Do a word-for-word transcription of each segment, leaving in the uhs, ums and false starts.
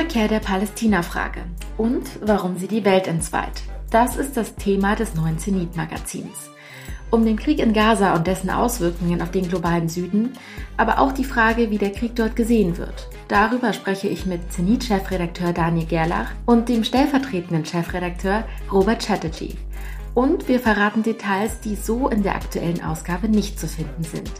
Rückkehr der Palästina-Frage und warum sie die Welt entzweit. Das ist das Thema des neuen Zenit-Magazins. Um den Krieg in Gaza und dessen Auswirkungen auf den globalen Süden, aber auch die Frage, wie der Krieg dort gesehen wird. Darüber spreche ich mit Zenit-Chefredakteur Daniel Gerlach und dem stellvertretenden Chefredakteur Robert Chatterjee. Und wir verraten Details, die so in der aktuellen Ausgabe nicht zu finden sind.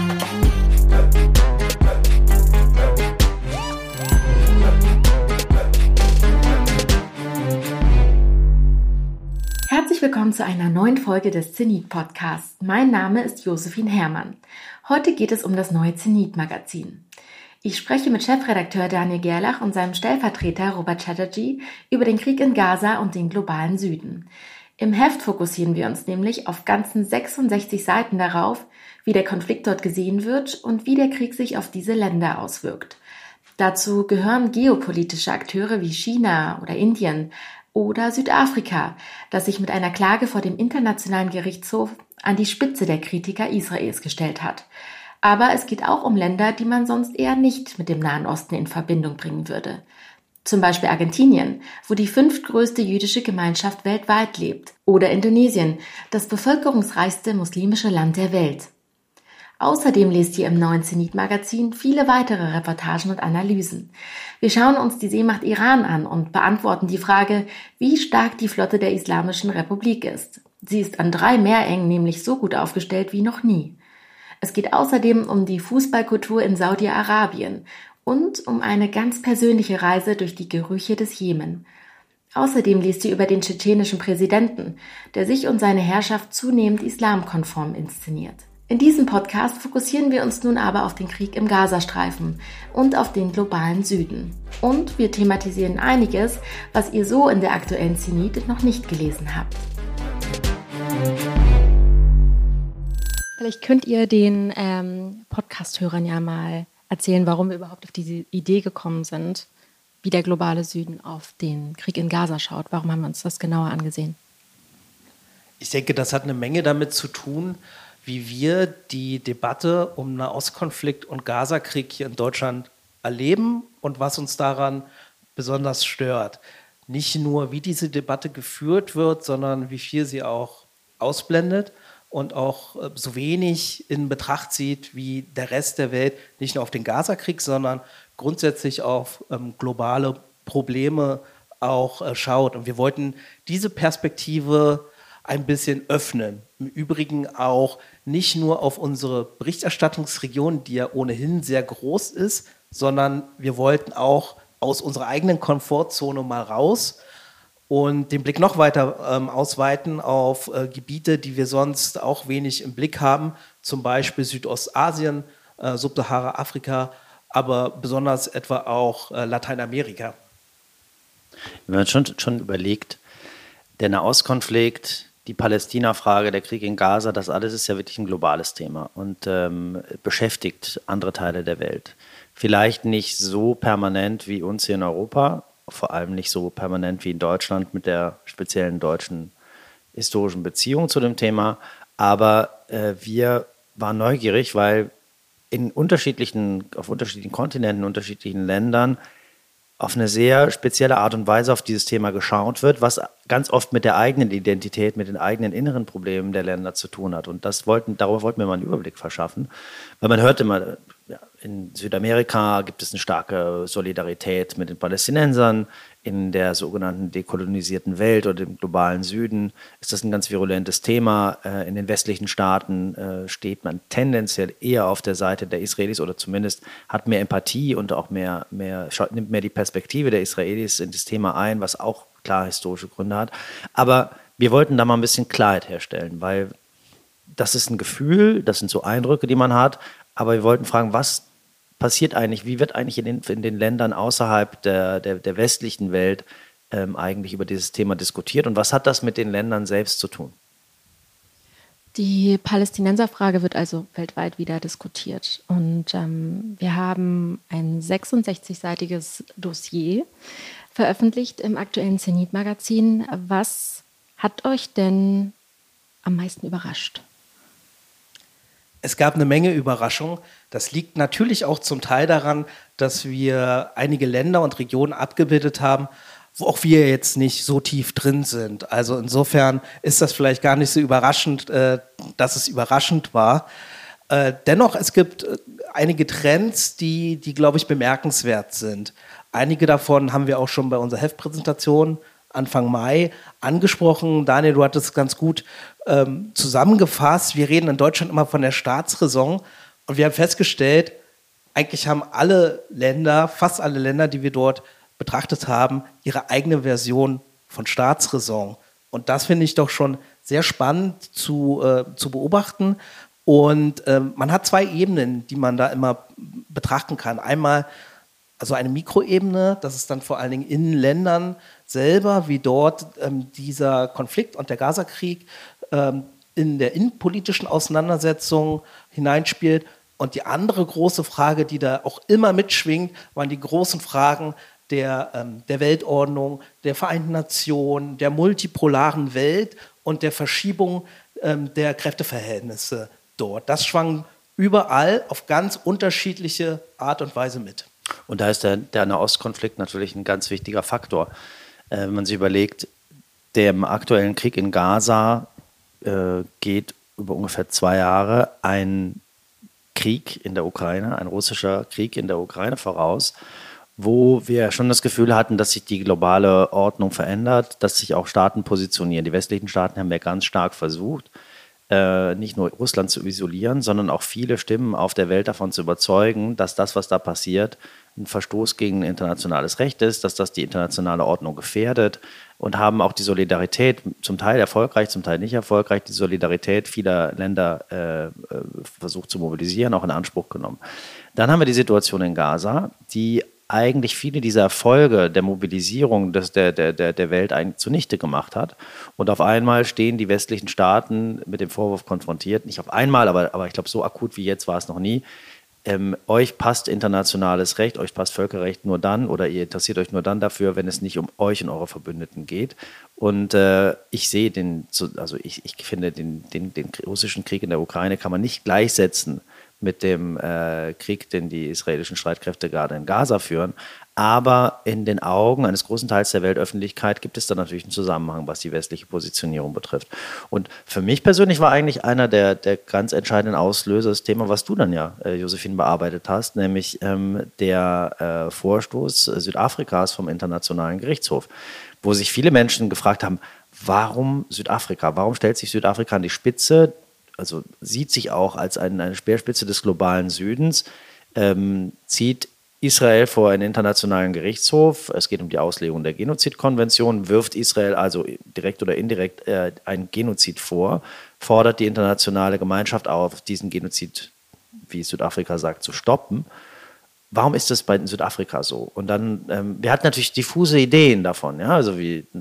Herzlich willkommen zu einer neuen Folge des Zenit-Podcasts. Mein Name ist Josephine Herrmann. Heute geht es um das neue Zenit-Magazin. Ich spreche mit Chefredakteur Daniel Gerlach und seinem Stellvertreter Robert Chatterjee über den Krieg in Gaza und den globalen Süden. Im Heft fokussieren wir uns nämlich auf ganzen sechsundsechzig Seiten darauf, wie der Konflikt dort gesehen wird und wie der Krieg sich auf diese Länder auswirkt. Dazu gehören geopolitische Akteure wie China oder Indien oder Südafrika, das sich mit einer Klage vor dem Internationalen Gerichtshof an die Spitze der Kritiker Israels gestellt hat. Aber es geht auch um Länder, die man sonst eher nicht mit dem Nahen Osten in Verbindung bringen würde. Zum Beispiel Argentinien, wo die fünftgrößte jüdische Gemeinschaft weltweit lebt. Oder Indonesien, das bevölkerungsreichste muslimische Land der Welt. Außerdem lest ihr im neuen Zenit-Magazin viele weitere Reportagen und Analysen. Wir schauen uns die Seemacht Iran an und beantworten die Frage, wie stark die Flotte der Islamischen Republik ist. Sie ist an drei Meerengen nämlich so gut aufgestellt wie noch nie. Es geht außerdem um die Fußballkultur in Saudi-Arabien und um eine ganz persönliche Reise durch die Gerüche des Jemen. Außerdem liest ihr über den tschetschenischen Präsidenten, der sich und seine Herrschaft zunehmend islamkonform inszeniert. In diesem Podcast fokussieren wir uns nun aber auf den Krieg im Gazastreifen und auf den globalen Süden. Und wir thematisieren einiges, was ihr so in der aktuellen Zenit noch nicht gelesen habt. Vielleicht könnt ihr den ähm, Podcast-Hörern ja mal erzählen, warum wir überhaupt auf diese Idee gekommen sind, wie der globale Süden auf den Krieg in Gaza schaut. Warum haben wir uns das genauer angesehen? Ich denke, das hat eine Menge damit zu tun, wie wir die Debatte um Nahostkonflikt und Gazakrieg hier in Deutschland erleben und was uns daran besonders stört. Nicht nur, wie diese Debatte geführt wird, sondern wie viel sie auch ausblendet und auch so wenig in Betracht zieht, wie der Rest der Welt nicht nur auf den Gazakrieg, sondern grundsätzlich auf ähm, globale Probleme auch äh, schaut. Und wir wollten diese Perspektive ein bisschen öffnen. Im Übrigen auch nicht nur auf unsere Berichterstattungsregion, die ja ohnehin sehr groß ist, sondern wir wollten auch aus unserer eigenen Komfortzone mal raus und den Blick noch weiter ähm, ausweiten auf äh, Gebiete, die wir sonst auch wenig im Blick haben, zum Beispiel Südostasien, äh, Subsahara Afrika, aber besonders etwa auch äh, Lateinamerika. Wenn man schon, schon überlegt, der Nahostkonflikt, die Palästina-Frage, der Krieg in Gaza, das alles ist ja wirklich ein globales Thema und ähm, beschäftigt andere Teile der Welt. Vielleicht nicht so permanent wie uns hier in Europa, vor allem nicht so permanent wie in Deutschland mit der speziellen deutschen historischen Beziehung zu dem Thema, aber äh, wir waren neugierig, weil in unterschiedlichen, auf unterschiedlichen Kontinenten, unterschiedlichen Ländern auf eine sehr spezielle Art und Weise auf dieses Thema geschaut wird, was ganz oft mit der eigenen Identität, mit den eigenen inneren Problemen der Länder zu tun hat. Und das wollten, darüber wollten wir mal einen Überblick verschaffen. Weil man hört immer, ja, in Südamerika gibt es eine starke Solidarität mit den Palästinensern, in der sogenannten dekolonisierten Welt oder im globalen Süden ist das ein ganz virulentes Thema. In den westlichen Staaten steht man tendenziell eher auf der Seite der Israelis oder zumindest hat mehr Empathie und auch mehr, mehr, nimmt mehr die Perspektive der Israelis in das Thema ein, was auch klar historische Gründe hat. Aber wir wollten da mal ein bisschen Klarheit herstellen, weil das ist ein Gefühl, das sind so Eindrücke, die man hat, aber wir wollten fragen, was passiert eigentlich, wie wird eigentlich in den, in den Ländern außerhalb der, der, der westlichen Welt ähm, eigentlich über dieses Thema diskutiert und was hat das mit den Ländern selbst zu tun? Die Palästinenserfrage wird also weltweit wieder diskutiert und ähm, wir haben ein sechsundsechzig-seitiges Dossier veröffentlicht im aktuellen Zenit-Magazin. Was hat euch denn am meisten überrascht? Es gab eine Menge Überraschungen. Das liegt natürlich auch zum Teil daran, dass wir einige Länder und Regionen abgebildet haben, wo auch wir jetzt nicht so tief drin sind. Also insofern ist das vielleicht gar nicht so überraschend, äh, dass es überraschend war. Äh, dennoch, es gibt äh, einige Trends, die, die, glaube ich, bemerkenswert sind. Einige davon haben wir auch schon bei unserer Heftpräsentation Anfang Mai angesprochen. Daniel, du hattest es ganz gut ähm, zusammengefasst. Wir reden in Deutschland immer von der Staatsräson und wir haben festgestellt, eigentlich haben alle Länder, fast alle Länder, die wir dort betrachtet haben, ihre eigene Version von Staatsräson. Und das finde ich doch schon sehr spannend zu, äh, zu beobachten. Und ähm, man hat zwei Ebenen, die man da immer betrachten kann. Einmal also eine Mikroebene, das ist dann vor allen Dingen in Ländern selber, wie dort ähm, dieser Konflikt und der Gazakrieg ähm, in der innenpolitischen Auseinandersetzung hineinspielt. Und die andere große Frage, die da auch immer mitschwingt, waren die großen Fragen der, ähm, der Weltordnung, der Vereinten Nationen, der multipolaren Welt und der Verschiebung ähm, der Kräfteverhältnisse dort. Das schwang überall auf ganz unterschiedliche Art und Weise mit. Und da ist der, der Nahostkonflikt natürlich ein ganz wichtiger Faktor. Äh, wenn man sich überlegt, der aktuellen Krieg in Gaza äh, geht über ungefähr zwei Jahre ein Krieg in der Ukraine, ein russischer Krieg in der Ukraine voraus, wo wir schon das Gefühl hatten, dass sich die globale Ordnung verändert, dass sich auch Staaten positionieren. Die westlichen Staaten haben ja ganz stark versucht, äh, nicht nur Russland zu isolieren, sondern auch viele Stimmen auf der Welt davon zu überzeugen, dass das, was da passiert, ein Verstoß gegen internationales Recht ist, dass das die internationale Ordnung gefährdet und haben auch die Solidarität, zum Teil erfolgreich, zum Teil nicht erfolgreich, die Solidarität vieler Länder äh, versucht zu mobilisieren, auch in Anspruch genommen. Dann haben wir die Situation in Gaza, die eigentlich viele dieser Erfolge der Mobilisierung des, der, der, der Welt eigentlich zunichte gemacht hat. Und auf einmal stehen die westlichen Staaten mit dem Vorwurf konfrontiert, nicht auf einmal, aber, aber ich glaube, so akut wie jetzt war es noch nie. Ähm, euch passt internationales Recht, euch passt Völkerrecht nur dann oder ihr interessiert euch nur dann dafür, wenn es nicht um euch und eure Verbündeten geht. Und äh, ich sehe den, also ich, ich finde, den, den, den russischen Krieg in der Ukraine kann man nicht gleichsetzen mit dem äh, Krieg, den die israelischen Streitkräfte gerade in Gaza führen. Aber in den Augen eines großen Teils der Weltöffentlichkeit gibt es da natürlich einen Zusammenhang, was die westliche Positionierung betrifft. Und für mich persönlich war eigentlich einer der, der ganz entscheidenden Auslöser das Thema, was du dann ja, äh, Josephine, bearbeitet hast, nämlich ähm, der äh, Vorstoß Südafrikas vom Internationalen Gerichtshof, wo sich viele Menschen gefragt haben, warum Südafrika? Warum stellt sich Südafrika an die Spitze? Also sieht sich auch als eine, eine Speerspitze des globalen Südens, ähm, zieht Israel vor einen internationalen Gerichtshof. Es geht um die Auslegung der Genozidkonvention, wirft Israel also direkt oder indirekt äh, einen Genozid vor, fordert die internationale Gemeinschaft auf, diesen Genozid, wie Südafrika sagt, zu stoppen. Warum ist das bei Südafrika so? Und dann, ähm, wir hatten natürlich diffuse Ideen davon, ja, also wie äh,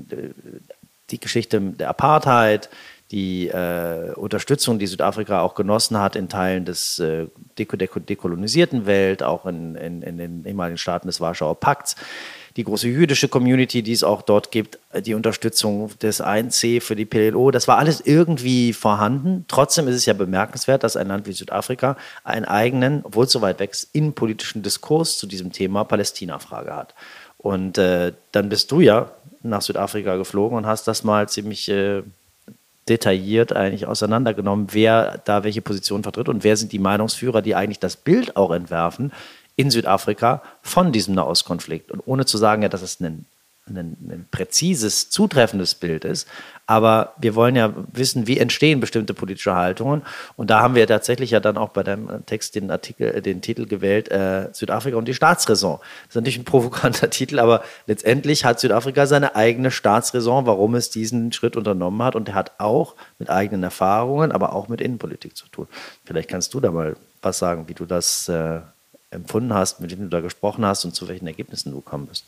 die Geschichte der Apartheid, die äh, Unterstützung, die Südafrika auch genossen hat in Teilen des äh, deko- deko- dekolonisierten Welt, auch in, in, in den ehemaligen Staaten des Warschauer Pakts, die große jüdische Community, die es auch dort gibt, die Unterstützung des A N C für die P L O, das war alles irgendwie vorhanden. Trotzdem ist es ja bemerkenswert, dass ein Land wie Südafrika einen eigenen, obwohl es so weit weg ist, innenpolitischen Diskurs zu diesem Thema Palästina-Frage hat. Und äh, dann bist du ja nach Südafrika geflogen und hast das mal ziemlich äh, detailliert eigentlich auseinandergenommen, wer da welche Position vertritt und wer sind die Meinungsführer, die eigentlich das Bild auch entwerfen in Südafrika von diesem Nahostkonflikt. Und ohne zu sagen, ja, dass es ein, ein, ein präzises, zutreffendes Bild ist, aber wir wollen ja wissen, wie entstehen bestimmte politische Haltungen. Und da haben wir tatsächlich ja dann auch bei deinem Text den Artikel, den Titel gewählt, äh, Südafrika und die Staatsräson. Das ist natürlich ein provokanter Titel, aber letztendlich hat Südafrika seine eigene Staatsräson, warum es diesen Schritt unternommen hat. Und der hat auch mit eigenen Erfahrungen, aber auch mit Innenpolitik zu tun. Vielleicht kannst du da mal was sagen, wie du das äh, empfunden hast, mit wem du da gesprochen hast und zu welchen Ergebnissen du gekommen bist.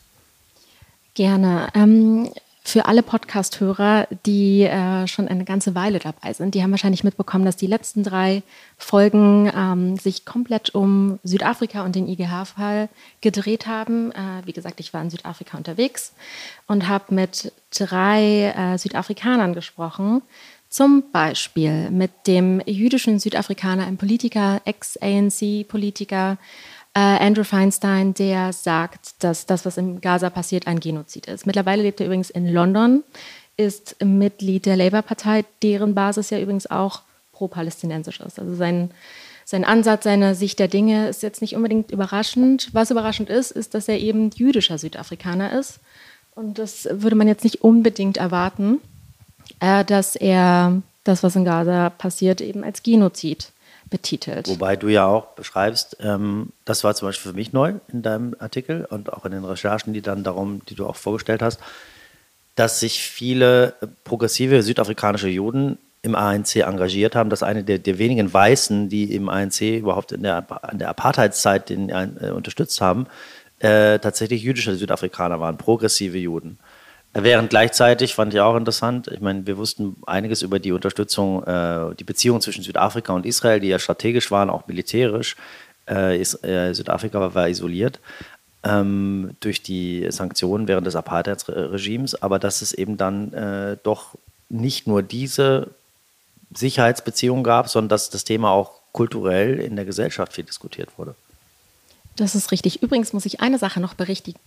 Gerne. Ähm Für alle Podcast-Hörer, die äh, schon eine ganze Weile dabei sind, die haben wahrscheinlich mitbekommen, dass die letzten drei Folgen ähm, sich komplett um Südafrika und den I G H-Fall gedreht haben. Äh, wie gesagt, ich war in Südafrika unterwegs und habe mit drei äh, Südafrikanern gesprochen, Zum Beispiel mit dem jüdischen Südafrikaner, einem Politiker, Ex-A N C-Politiker, äh, Andrew Feinstein, der sagt, dass das, was in Gaza passiert, ein Genozid ist. Mittlerweile lebt er übrigens in London, ist Mitglied der Labour-Partei, deren Basis ja übrigens auch pro-palästinensisch ist. Also sein, sein Ansatz, seine Sicht der Dinge ist jetzt nicht unbedingt überraschend. Was überraschend ist, ist, dass er eben jüdischer Südafrikaner ist. Und das würde man jetzt nicht unbedingt erwarten, äh, dass er das, was in Gaza passiert, eben als Genozid betitelt. Wobei du ja auch beschreibst, ähm, das war zum Beispiel für mich neu in deinem Artikel und auch in den Recherchen, die dann darum, die du auch vorgestellt hast, dass sich viele progressive südafrikanische Juden im A N C engagiert haben, dass eine der, der wenigen Weißen, die im A N C überhaupt in der, in der Apartheidszeit den, äh, unterstützt haben, äh, tatsächlich jüdische Südafrikaner waren, progressive Juden. Während gleichzeitig, fand ich auch interessant, ich meine, wir wussten einiges über die Unterstützung, äh, die Beziehungen zwischen Südafrika und Israel, die ja strategisch waren, auch militärisch. Äh, ist, äh, Südafrika war, war isoliert ähm, durch die Sanktionen während des Apartheidsregimes, aber dass es eben dann äh, doch nicht nur diese Sicherheitsbeziehungen gab, sondern dass das Thema auch kulturell in der Gesellschaft viel diskutiert wurde. Das ist richtig. Übrigens muss ich eine Sache noch berichtigen.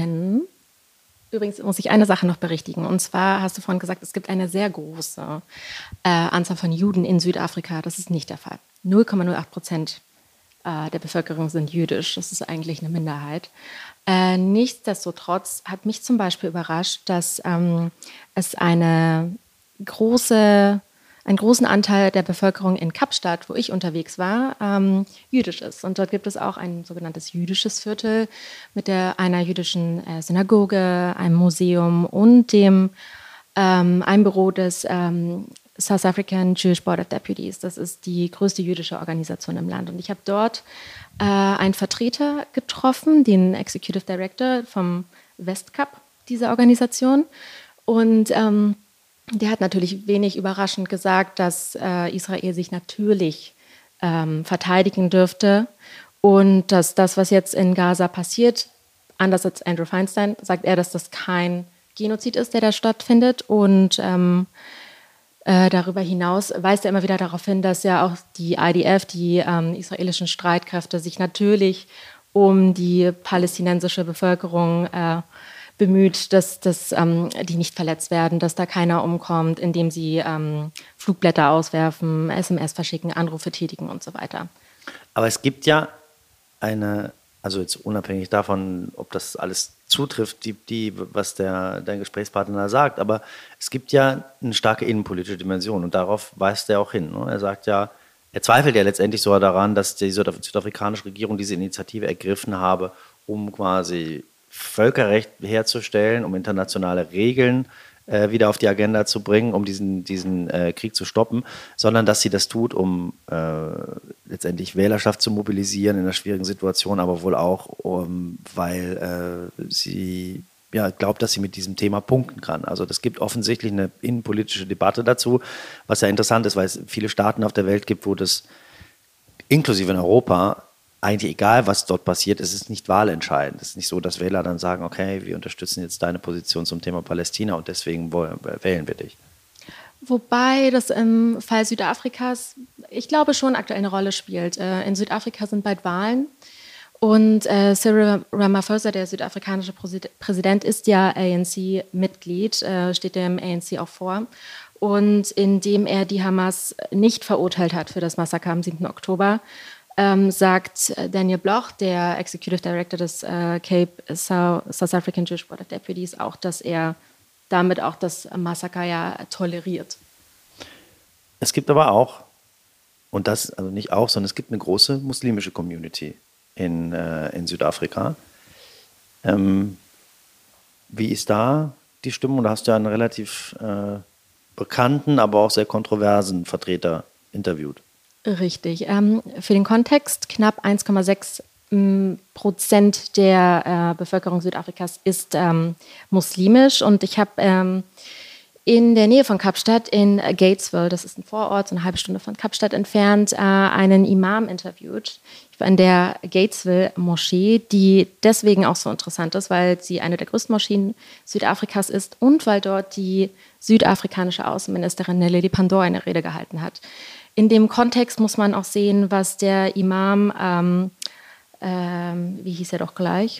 Übrigens muss ich eine Sache noch berichtigen. Und zwar hast du vorhin gesagt, es gibt eine sehr große äh, Anzahl von Juden in Südafrika. Das ist nicht der Fall. null Komma null acht Prozent äh, der Bevölkerung sind jüdisch. Das ist eigentlich eine Minderheit. Äh, nichtsdestotrotz hat mich zum Beispiel überrascht, dass ähm, es eine große, einen großen Anteil der Bevölkerung in Kapstadt, wo ich unterwegs war, ähm, jüdisch ist. Und dort gibt es auch ein sogenanntes jüdisches Viertel mit der, einer jüdischen äh, Synagoge, einem Museum und dem ähm, einem Büro des ähm, South African Jewish Board of Deputies. Das ist die größte jüdische Organisation im Land. Und ich habe dort äh, einen Vertreter getroffen, den Executive Director vom Westcup dieser Organisation. Und ähm, der hat natürlich wenig überraschend gesagt, dass äh, Israel sich natürlich ähm, verteidigen dürfte und dass das, was jetzt in Gaza passiert, anders als Andrew Feinstein, sagt er, dass das kein Genozid ist, der da stattfindet. Und ähm, äh, darüber hinaus weist er immer wieder darauf hin, dass ja auch die I D F, die ähm, israelischen Streitkräfte, sich natürlich um die palästinensische Bevölkerung äh, bemüht, dass, dass ähm, die nicht verletzt werden, dass da keiner umkommt, indem sie ähm, Flugblätter auswerfen, S M S verschicken, Anrufe tätigen und so weiter. Aber es gibt ja eine, also jetzt unabhängig davon, ob das alles zutrifft, die, die, was der, dein Gesprächspartner da sagt, aber es gibt ja eine starke innenpolitische Dimension und darauf weist er auch hin. Ne? Er sagt ja, er zweifelt ja letztendlich sogar daran, dass die südafrikanische Regierung diese Initiative ergriffen habe, um quasi Völkerrecht herzustellen, um internationale Regeln äh, wieder auf die Agenda zu bringen, um diesen, diesen äh, Krieg zu stoppen, sondern dass sie das tut, um äh, letztendlich Wählerschaft zu mobilisieren in einer schwierigen Situation, aber wohl auch, um, weil äh, sie ja, glaubt, dass sie mit diesem Thema punkten kann. Also das gibt offensichtlich eine innenpolitische Debatte dazu, was ja interessant ist, weil es viele Staaten auf der Welt gibt, wo das inklusive in Europa eigentlich egal, was dort passiert, es ist nicht wahlentscheidend. Es ist nicht so, dass Wähler dann sagen, okay, wir unterstützen jetzt deine Position zum Thema Palästina und deswegen wählen wir dich. Wobei das im Fall Südafrikas, ich glaube, schon aktuell eine Rolle spielt. In Südafrika sind bald Wahlen und äh, Cyril Ramaphosa, der südafrikanische Präsident, ist ja A N C-Mitglied, äh, steht dem A N C auch vor. Und indem er die Hamas nicht verurteilt hat für das Massaker am siebten Oktober, Ähm, sagt Daniel Bloch, der Executive Director des äh, Cape South, South African Jewish Board of Deputies, auch, dass er damit auch das Massaker ja toleriert. Es gibt aber auch, und das also nicht auch, sondern es gibt eine große muslimische Community in, äh, in Südafrika. Ähm, wie ist da die Stimmung? Da hast du ja einen relativ äh, bekannten, aber auch sehr kontroversen Vertreter interviewt. Richtig. Ähm, für den Kontext, knapp eins Komma sechs Prozent der äh, Bevölkerung Südafrikas ist ähm, muslimisch. Und ich habe ähm, in der Nähe von Kapstadt in Gatesville, das ist ein Vorort, so eine halbe Stunde von Kapstadt entfernt, äh, einen Imam interviewt. Ich war in der Gatesville-Moschee, die deswegen auch so interessant ist, weil sie eine der größten Moscheen Südafrikas ist und weil dort die südafrikanische Außenministerin Naledi Pandor eine Rede gehalten hat. In dem Kontext muss man auch sehen, was der Imam, ähm, ähm, wie hieß er doch gleich,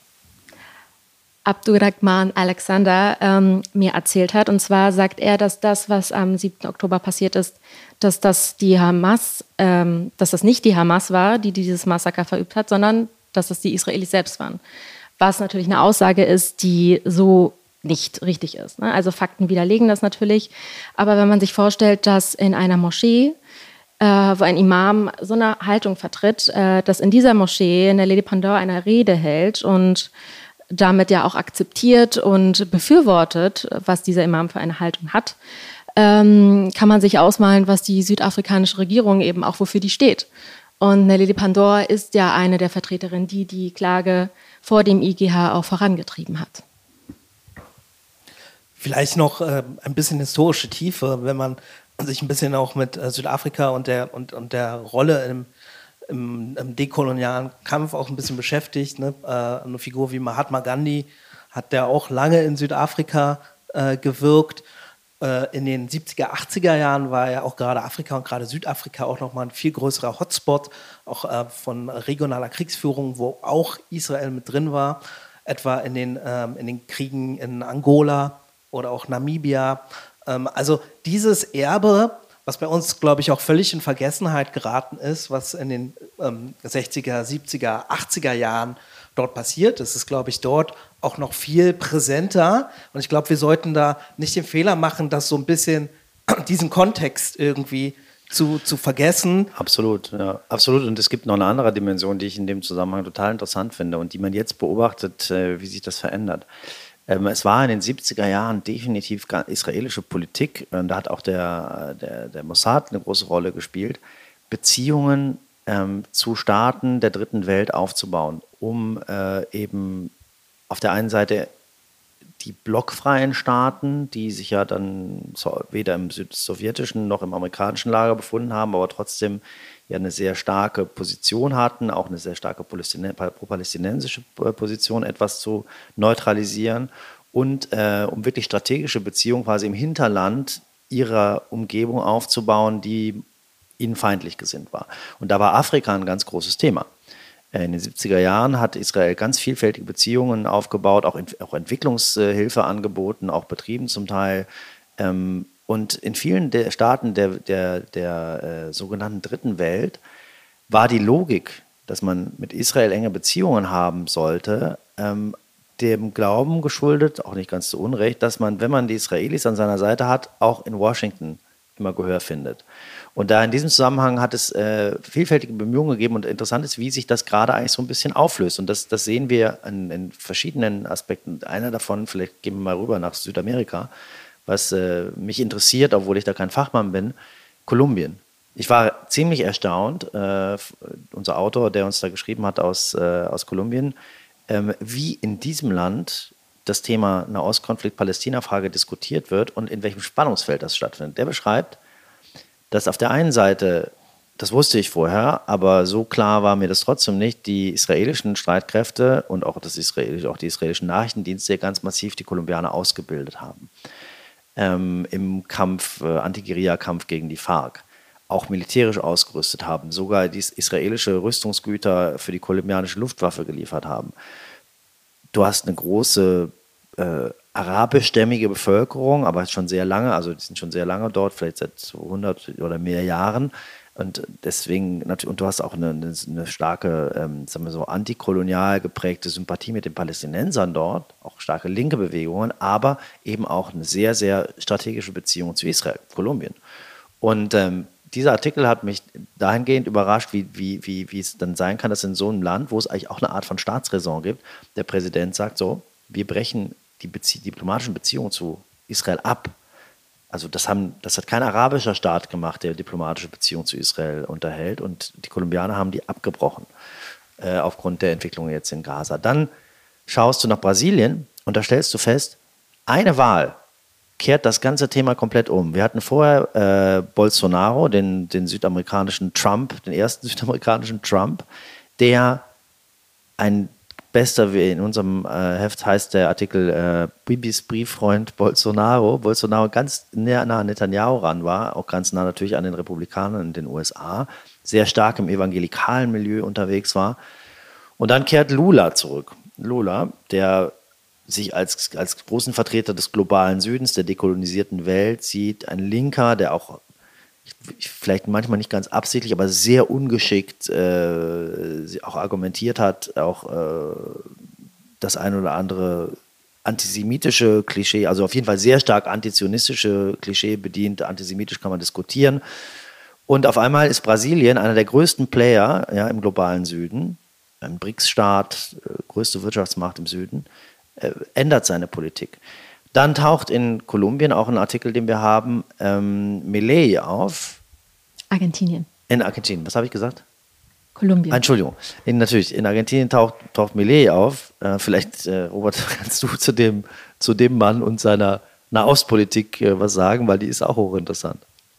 Abdurrahman Alexander ähm, mir erzählt hat. Und zwar sagt er, dass das, was am siebten Oktober passiert ist, dass das die Hamas, ähm, dass das nicht die Hamas war, die dieses Massaker verübt hat, sondern dass das die Israelis selbst waren. Was natürlich eine Aussage ist, die so nicht richtig ist. Ne? Also Fakten widerlegen das natürlich. Aber wenn man sich vorstellt, dass in einer Moschee, äh, wo ein Imam so eine Haltung vertritt, äh, dass in dieser Moschee Naledi Pandor eine Rede hält und damit ja auch akzeptiert und befürwortet, was dieser Imam für eine Haltung hat, ähm, kann man sich ausmalen, was die südafrikanische Regierung eben auch wofür die steht. Und Naledi Pandor ist ja eine der Vertreterinnen, die die Klage vor dem I G H auch vorangetrieben hat. Vielleicht noch äh, ein bisschen historische Tiefe, wenn man sich ein bisschen auch mit äh, Südafrika und der, und, und der Rolle im Im, im dekolonialen Kampf auch ein bisschen beschäftigt. Ne? Äh, eine Figur wie Mahatma Gandhi hat der auch lange in Südafrika äh, gewirkt. Äh, in den siebziger, achtziger Jahren war ja auch gerade Afrika und gerade Südafrika auch nochmal ein viel größerer Hotspot, auch äh, von regionaler Kriegsführung, wo auch Israel mit drin war, etwa in den, ähm, in den Kriegen in Angola oder auch Namibia. Ähm, also dieses Erbe, was bei uns, glaube ich, auch völlig in Vergessenheit geraten ist, was in den ähm, sechziger, siebziger, achtziger Jahren dort passiert. Das ist, glaube ich, dort auch noch viel präsenter. Und ich glaube, wir sollten da nicht den Fehler machen, das so ein bisschen diesen Kontext irgendwie zu, zu vergessen. Absolut, ja, absolut. Und es gibt noch eine andere Dimension, die ich in dem Zusammenhang total interessant finde und die man jetzt beobachtet, äh, wie sich das verändert. Ähm, es war in den siebziger Jahren definitiv israelische Politik, und da hat auch der, der, der Mossad eine große Rolle gespielt, Beziehungen ähm, zu Staaten der dritten Welt aufzubauen, um äh, eben auf der einen Seite die blockfreien Staaten, die sich ja dann so, weder im sowjetischen noch im amerikanischen Lager befunden haben, aber trotzdem ja eine sehr starke Position hatten, auch eine sehr starke pro-palästinensische Position, etwas zu neutralisieren und äh, um wirklich strategische Beziehungen quasi im Hinterland ihrer Umgebung aufzubauen, die ihnen feindlich gesinnt war. Und da war Afrika ein ganz großes Thema. In den siebziger Jahren hat Israel ganz vielfältige Beziehungen aufgebaut, auch, auch Entwicklungshilfe angeboten, auch betrieben zum Teil. Ähm, Und in vielen der Staaten der, der, der äh, sogenannten Dritten Welt war die Logik, dass man mit Israel enge Beziehungen haben sollte, ähm, dem Glauben geschuldet, auch nicht ganz zu Unrecht, dass man, wenn man die Israelis an seiner Seite hat, auch in Washington immer Gehör findet. Und da in diesem Zusammenhang hat es äh, vielfältige Bemühungen gegeben und interessant ist, wie sich das gerade eigentlich so ein bisschen auflöst. Und das, das sehen wir in, in verschiedenen Aspekten. Einer davon, vielleicht gehen wir mal rüber nach Südamerika, was äh, mich interessiert, obwohl ich da kein Fachmann bin, Kolumbien. Ich war ziemlich erstaunt, äh, unser Autor, der uns da geschrieben hat aus, äh, aus Kolumbien, ähm, wie in diesem Land das Thema Nahostkonflikt-Palästina-Frage diskutiert wird und in welchem Spannungsfeld das stattfindet. Der beschreibt, dass auf der einen Seite, das wusste ich vorher, aber so klar war mir das trotzdem nicht, die israelischen Streitkräfte und auch, das Israelische, auch die israelischen Nachrichtendienste ganz massiv die Kolumbianer ausgebildet haben. Ähm, im Kampf, äh, Anti-Guerilla-Kampf gegen die FARC, auch militärisch ausgerüstet haben, sogar die israelische Rüstungsgüter für die kolumbianische Luftwaffe geliefert haben. Du hast eine große äh, arabischstämmige Bevölkerung, aber schon sehr lange, also die sind schon sehr lange dort, vielleicht seit hundert oder mehr Jahren. Und deswegen, und du hast auch eine, eine starke, ähm, sagen wir so, antikolonial geprägte Sympathie mit den Palästinensern dort, auch starke linke Bewegungen, aber eben auch eine sehr, sehr strategische Beziehung zu Israel, Kolumbien. Und ähm, dieser Artikel hat mich dahingehend überrascht, wie, wie, wie, wie es dann sein kann, dass in so einem Land, wo es eigentlich auch eine Art von Staatsräson gibt, der Präsident sagt so, wir brechen die Bezie- diplomatischen Beziehungen zu Israel ab. Also das, haben, das hat kein arabischer Staat gemacht, der diplomatische Beziehungen zu Israel unterhält. Und die Kolumbianer haben die abgebrochen, äh, aufgrund der Entwicklung jetzt in Gaza. Dann schaust du nach Brasilien und da stellst du fest, eine Wahl kehrt das ganze Thema komplett um. Wir hatten vorher äh, Bolsonaro, den, den südamerikanischen Trump, den ersten südamerikanischen Trump, der ein bester, wie in unserem äh, Heft heißt der Artikel äh, Bibis Brieffreund Bolsonaro, Bolsonaro ganz näher nah an Netanyahu ran war, auch ganz nah natürlich an den Republikanern in den U S A, sehr stark im evangelikalen Milieu unterwegs war. Und dann kehrt Lula zurück. Lula, der sich als, als großen Vertreter des globalen Südens, der dekolonisierten Welt sieht, ein Linker, der auch vielleicht manchmal nicht ganz absichtlich, aber sehr ungeschickt äh, auch argumentiert hat, auch äh, das ein oder andere antisemitische Klischee, also auf jeden Fall sehr stark antizionistische Klischee bedient. Antisemitisch kann man diskutieren. Und auf einmal ist Brasilien einer der größten Player, ja, im globalen Süden, ein B R I C S-Staat, äh, größte Wirtschaftsmacht im Süden, äh, ändert seine Politik. Dann taucht in Kolumbien auch ein Artikel, den wir haben, ähm, Milei auf. Argentinien. In Argentinien, was habe ich gesagt? Kolumbien. Entschuldigung, in, natürlich, in Argentinien taucht, taucht Milei auf. Äh, vielleicht, äh, Robert, kannst du zu dem, zu dem Mann und seiner Nahostpolitik äh, was sagen, weil die ist auch hochinteressant.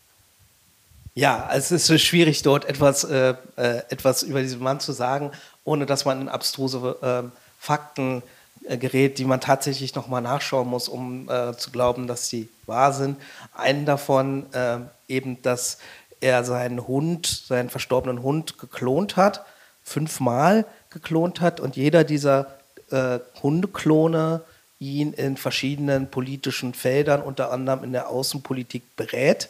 Ja, es ist so schwierig, dort etwas, äh, äh, etwas über diesen Mann zu sagen, ohne dass man in abstruse äh, Fakten äh, gerät, die man tatsächlich nochmal nachschauen muss, um äh, zu glauben, dass sie wahr sind. Einen davon äh, eben, dass er seinen Hund, seinen verstorbenen Hund geklont hat, fünfmal geklont hat und jeder dieser äh, Hundeklone ihn in verschiedenen politischen Feldern, unter anderem in der Außenpolitik, berät.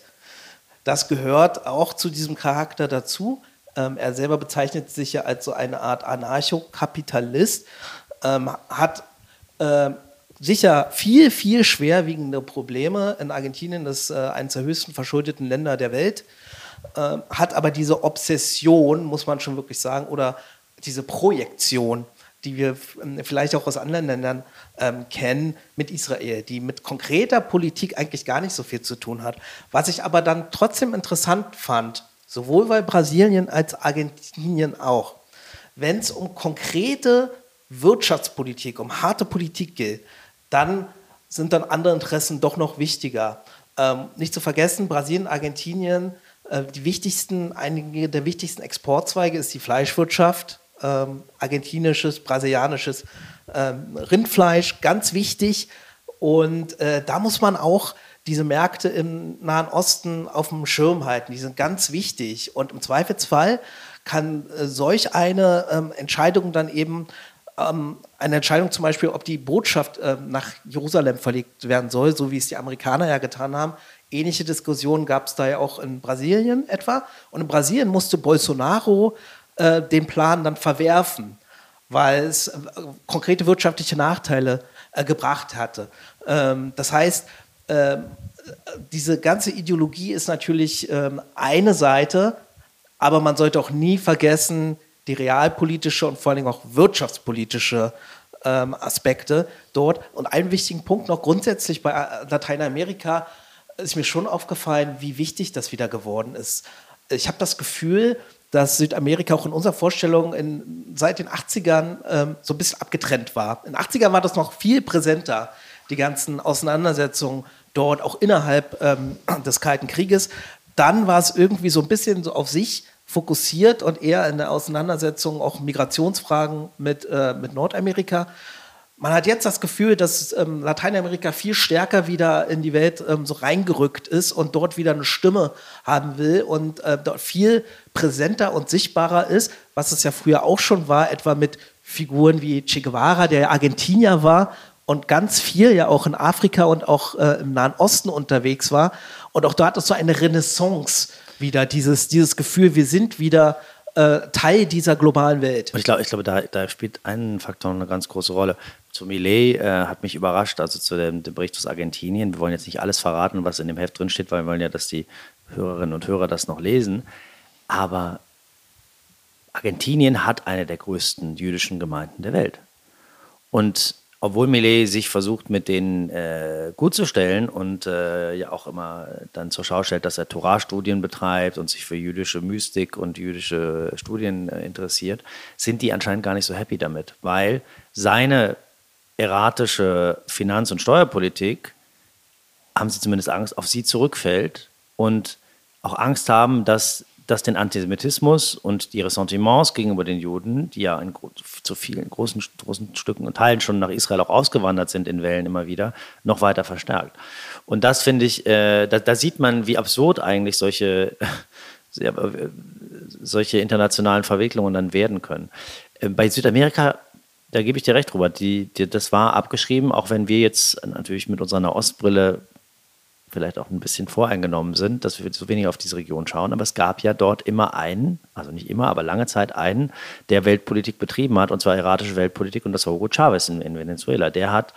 Das gehört auch zu diesem Charakter dazu. Ähm, er selber bezeichnet sich ja als so eine Art Anarchokapitalist, ähm, hat äh, sicher viel, viel schwerwiegende Probleme. In Argentinien, das ist äh, eines der höchsten verschuldeten Länder der Welt, äh, hat aber diese Obsession, muss man schon wirklich sagen, oder diese Projektion, die wir vielleicht auch aus anderen Ländern ähm, kennen, mit Israel, die mit konkreter Politik eigentlich gar nicht so viel zu tun hat. Was ich aber dann trotzdem interessant fand, sowohl bei Brasilien als Argentinien auch, wenn es um konkrete Wirtschaftspolitik, um harte Politik geht, dann sind dann andere Interessen doch noch wichtiger. Ähm, nicht zu vergessen, Brasilien, Argentinien, äh, die wichtigsten, einige der wichtigsten Exportzweige ist die Fleischwirtschaft. Ähm, argentinisches, brasilianisches ähm, Rindfleisch, ganz wichtig. Und äh, da muss man auch diese Märkte im Nahen Osten auf dem Schirm halten. Die sind ganz wichtig. Und im Zweifelsfall kann äh, solch eine ähm, Entscheidung dann eben, ähm, eine Entscheidung zum Beispiel, ob die Botschaft äh, nach Jerusalem verlegt werden soll, so wie es die Amerikaner ja getan haben. Ähnliche Diskussionen gab es da ja auch in Brasilien etwa. Und in Brasilien musste Bolsonaro den Plan dann verwerfen, weil es äh, konkrete wirtschaftliche Nachteile äh, gebracht hatte. Ähm, das heißt, äh, diese ganze Ideologie ist natürlich äh, eine Seite, aber man sollte auch nie vergessen, die realpolitische und vor allen Dingen auch wirtschaftspolitische ähm, Aspekte dort. Und einen wichtigen Punkt noch grundsätzlich bei Lateinamerika ist mir schon aufgefallen, wie wichtig das wieder geworden ist. Ich habe das Gefühl, dass Südamerika auch in unserer Vorstellung in, seit den achtzigern ähm, so ein bisschen abgetrennt war. In den achtzigern war das noch viel präsenter, die ganzen Auseinandersetzungen dort, auch innerhalb ähm, des Kalten Krieges. Dann war es irgendwie so ein bisschen so auf sich fokussiert und eher in der Auseinandersetzung auch Migrationsfragen mit, äh, mit Nordamerika. Man hat jetzt das Gefühl, dass ähm, Lateinamerika viel stärker wieder in die Welt ähm, so reingerückt ist und dort wieder eine Stimme haben will und äh, dort viel präsenter und sichtbarer ist, was es ja früher auch schon war, etwa mit Figuren wie Che Guevara, der Argentinier war und ganz viel ja auch in Afrika und auch äh, im Nahen Osten unterwegs war. Und auch dort ist so eine Renaissance wieder, dieses, dieses Gefühl, wir sind wieder Teil dieser globalen Welt. Und ich glaube, ich glaube da, da spielt ein Faktor eine ganz große Rolle. Zu Milei äh, hat mich überrascht, also zu dem, dem Bericht aus Argentinien. Wir wollen jetzt nicht alles verraten, was in dem Heft drin steht, weil wir wollen ja, dass die Hörerinnen und Hörer das noch lesen. Aber Argentinien hat eine der größten jüdischen Gemeinden der Welt. Und obwohl Milei sich versucht, mit denen äh, gut zu stellen und äh, ja auch immer dann zur Schau stellt, dass er Torah-Studien betreibt und sich für jüdische Mystik und jüdische Studien äh, interessiert, sind die anscheinend gar nicht so happy damit, weil seine erratische Finanz- und Steuerpolitik haben sie zumindest Angst, auf sie zurückfällt und auch Angst haben, dass dass den Antisemitismus und die Ressentiments gegenüber den Juden, die ja in, zu vielen großen, großen Stücken und Teilen schon nach Israel auch ausgewandert sind in Wellen immer wieder, noch weiter verstärkt. Und das finde ich, äh, da, da sieht man, wie absurd eigentlich solche, äh, solche internationalen Verwicklungen dann werden können. Äh, bei Südamerika, da gebe ich dir recht, Robert, die, die, das war abgeschrieben, auch wenn wir jetzt natürlich mit unserer Ostbrille vielleicht auch ein bisschen voreingenommen sind, dass wir so wenig auf diese Region schauen. Aber es gab ja dort immer einen, also nicht immer, aber lange Zeit einen, der Weltpolitik betrieben hat, und zwar iranische Weltpolitik, und das war Hugo Chavez in, in Venezuela. Der hat,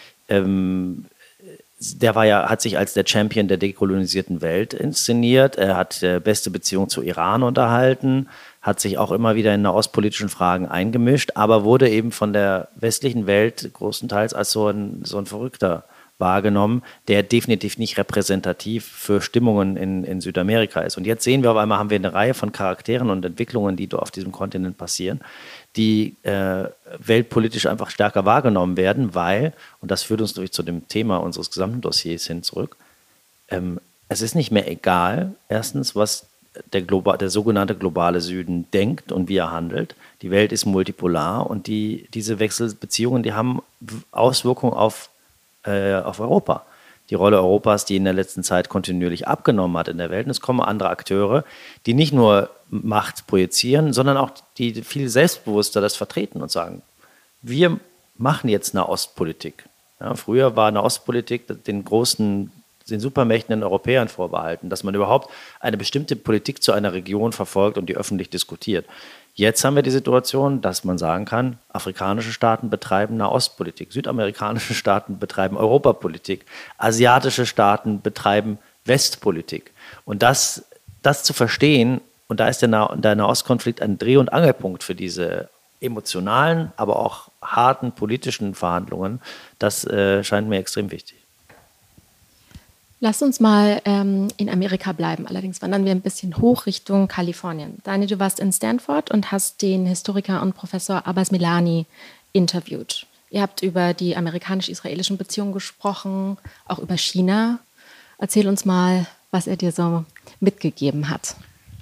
ähm, der war ja, hat sich als der Champion der dekolonisierten Welt inszeniert. Er hat äh, beste Beziehung zu Iran unterhalten, hat sich auch immer wieder in nahostpolitischen Fragen eingemischt, aber wurde eben von der westlichen Welt großenteils als so ein, so ein Verrückter wahrgenommen, der definitiv nicht repräsentativ für Stimmungen in, in Südamerika ist. Und jetzt sehen wir auf einmal, haben wir eine Reihe von Charakteren und Entwicklungen, die auf diesem Kontinent passieren, die äh, weltpolitisch einfach stärker wahrgenommen werden, weil, und das führt uns durch zu dem Thema unseres gesamten Dossiers hin zurück, ähm, es ist nicht mehr egal, erstens, was der, Globa- der sogenannte globale Süden denkt und wie er handelt. Die Welt ist multipolar und die, diese Wechselbeziehungen, die haben Auswirkungen auf auf Europa. Die Rolle Europas, die in der letzten Zeit kontinuierlich abgenommen hat in der Welt. Und es kommen andere Akteure, die nicht nur Macht projizieren, sondern auch die viel selbstbewusster das vertreten und sagen, wir machen jetzt Nahostpolitik. Ja, früher war Nahostpolitik den großen, den Supermächten, den Europäern vorbehalten, dass man überhaupt eine bestimmte Politik zu einer Region verfolgt und die öffentlich diskutiert. Jetzt haben wir die Situation, dass man sagen kann, afrikanische Staaten betreiben Nahostpolitik, südamerikanische Staaten betreiben Europapolitik, asiatische Staaten betreiben Westpolitik. Und das, das zu verstehen, und da ist der, nah- der Nahostkonflikt ein Dreh- und Angelpunkt für diese emotionalen, aber auch harten politischen Verhandlungen, das äh, scheint mir extrem wichtig. Lass uns mal ähm, in Amerika bleiben. Allerdings wandern wir ein bisschen hoch Richtung Kalifornien. Daniel, du warst in Stanford und hast den Historiker und Professor Abbas Milani interviewt. Ihr habt über die amerikanisch-israelischen Beziehungen gesprochen, auch über China. Erzähl uns mal, was er dir so mitgegeben hat.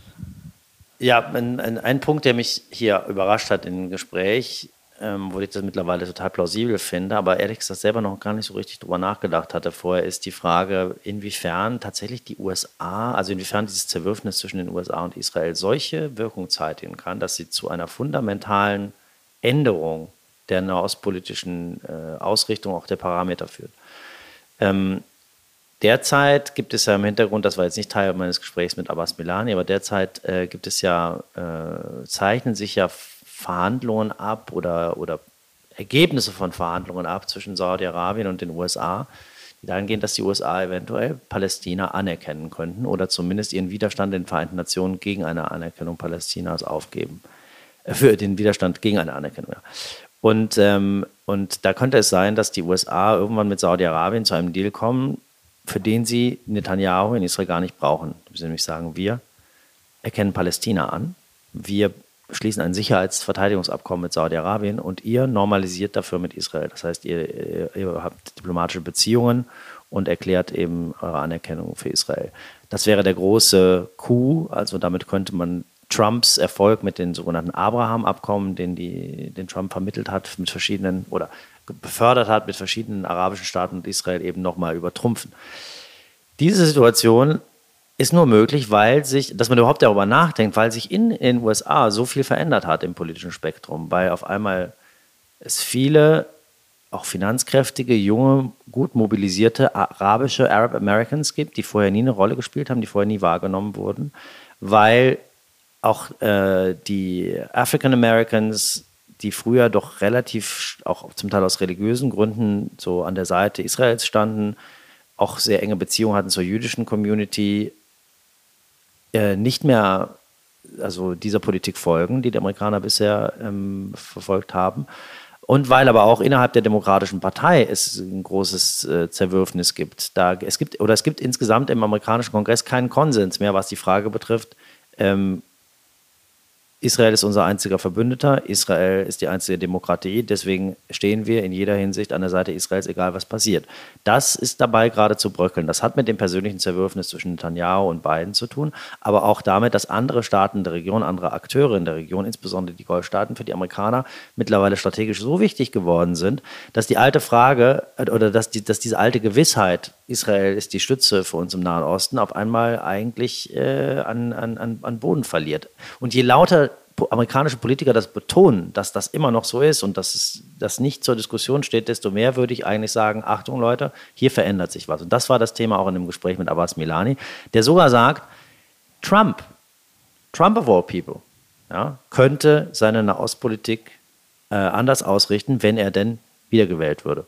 Ja, ein, ein, ein Punkt, der mich hier überrascht hat im Gespräch, ähm, wo ich das mittlerweile total plausibel finde, aber ehrlich gesagt selber noch gar nicht so richtig drüber nachgedacht hatte vorher, ist die Frage, inwiefern tatsächlich die U S A, also inwiefern dieses Zerwürfnis zwischen den U S A und Israel solche Wirkung zeitigen kann, dass sie zu einer fundamentalen Änderung der nahostpolitischen äh, Ausrichtung auch der Parameter führt. Ähm, derzeit gibt es ja im Hintergrund, das war jetzt nicht Teil meines Gesprächs mit Abbas Milani, aber derzeit äh, gibt es ja, äh, zeichnen sich ja Verhandlungen ab oder, oder Ergebnisse von Verhandlungen ab zwischen Saudi-Arabien und den U S A, die dahingehend, dass die U S A eventuell Palästina anerkennen könnten oder zumindest ihren Widerstand in den Vereinten Nationen gegen eine Anerkennung Palästinas aufgeben. Äh, für den Widerstand gegen eine Anerkennung, ja. Und, ähm, und da könnte es sein, dass die U S A irgendwann mit Saudi-Arabien zu einem Deal kommen, für den sie Netanyahu in Israel gar nicht brauchen. Sie nämlich sagen, wir erkennen Palästina an, wir schließen ein Sicherheitsverteidigungsabkommen mit Saudi-Arabien und ihr normalisiert dafür mit Israel. Das heißt, ihr, ihr, ihr habt diplomatische Beziehungen und erklärt eben eure Anerkennung für Israel. Das wäre der große Coup, also damit könnte man Trumps Erfolg mit den sogenannten Abraham-Abkommen, den, die, den Trump vermittelt hat mit verschiedenen oder befördert hat mit verschiedenen arabischen Staaten und Israel eben nochmal übertrumpfen. Diese Situation ist nur möglich, weil sich, dass man überhaupt darüber nachdenkt, weil sich in, in den U S A so viel verändert hat im politischen Spektrum, weil auf einmal es viele, auch finanzkräftige, junge, gut mobilisierte arabische Arab Americans gibt, die vorher nie eine Rolle gespielt haben, die vorher nie wahrgenommen wurden, weil auch äh, die African Americans, die früher doch relativ, auch zum Teil aus religiösen Gründen, so an der Seite Israels standen, auch sehr enge Beziehungen hatten zur jüdischen Community, äh, nicht mehr also dieser Politik folgen, die die Amerikaner bisher ähm, verfolgt haben. Und weil aber auch innerhalb der Demokratischen Partei es ein großes äh, Zerwürfnis gibt. Da, es gibt. Oder es gibt insgesamt im amerikanischen Kongress keinen Konsens mehr, was die Frage betrifft, ähm, Israel ist unser einziger Verbündeter, Israel ist die einzige Demokratie, deswegen stehen wir in jeder Hinsicht an der Seite Israels, egal was passiert. Das ist dabei gerade zu bröckeln. Das hat mit dem persönlichen Zerwürfnis zwischen Netanyahu und Biden zu tun, aber auch damit, dass andere Staaten der Region, andere Akteure in der Region, insbesondere die Golfstaaten, für die Amerikaner mittlerweile strategisch so wichtig geworden sind, dass die alte Frage oder dass, die, dass diese alte Gewissheit, Israel ist die Stütze für uns im Nahen Osten, auf einmal eigentlich äh, an, an, an Boden verliert. Und je lauter amerikanische Politiker das betonen, dass das immer noch so ist und dass es das nicht zur Diskussion steht, desto mehr würde ich eigentlich sagen, Achtung Leute, hier verändert sich was. Und das war das Thema auch in dem Gespräch mit Abbas Milani, der sogar sagt, Trump, Trump of all people, ja, könnte seine Nahostpolitik äh, anders ausrichten, wenn er denn wiedergewählt würde.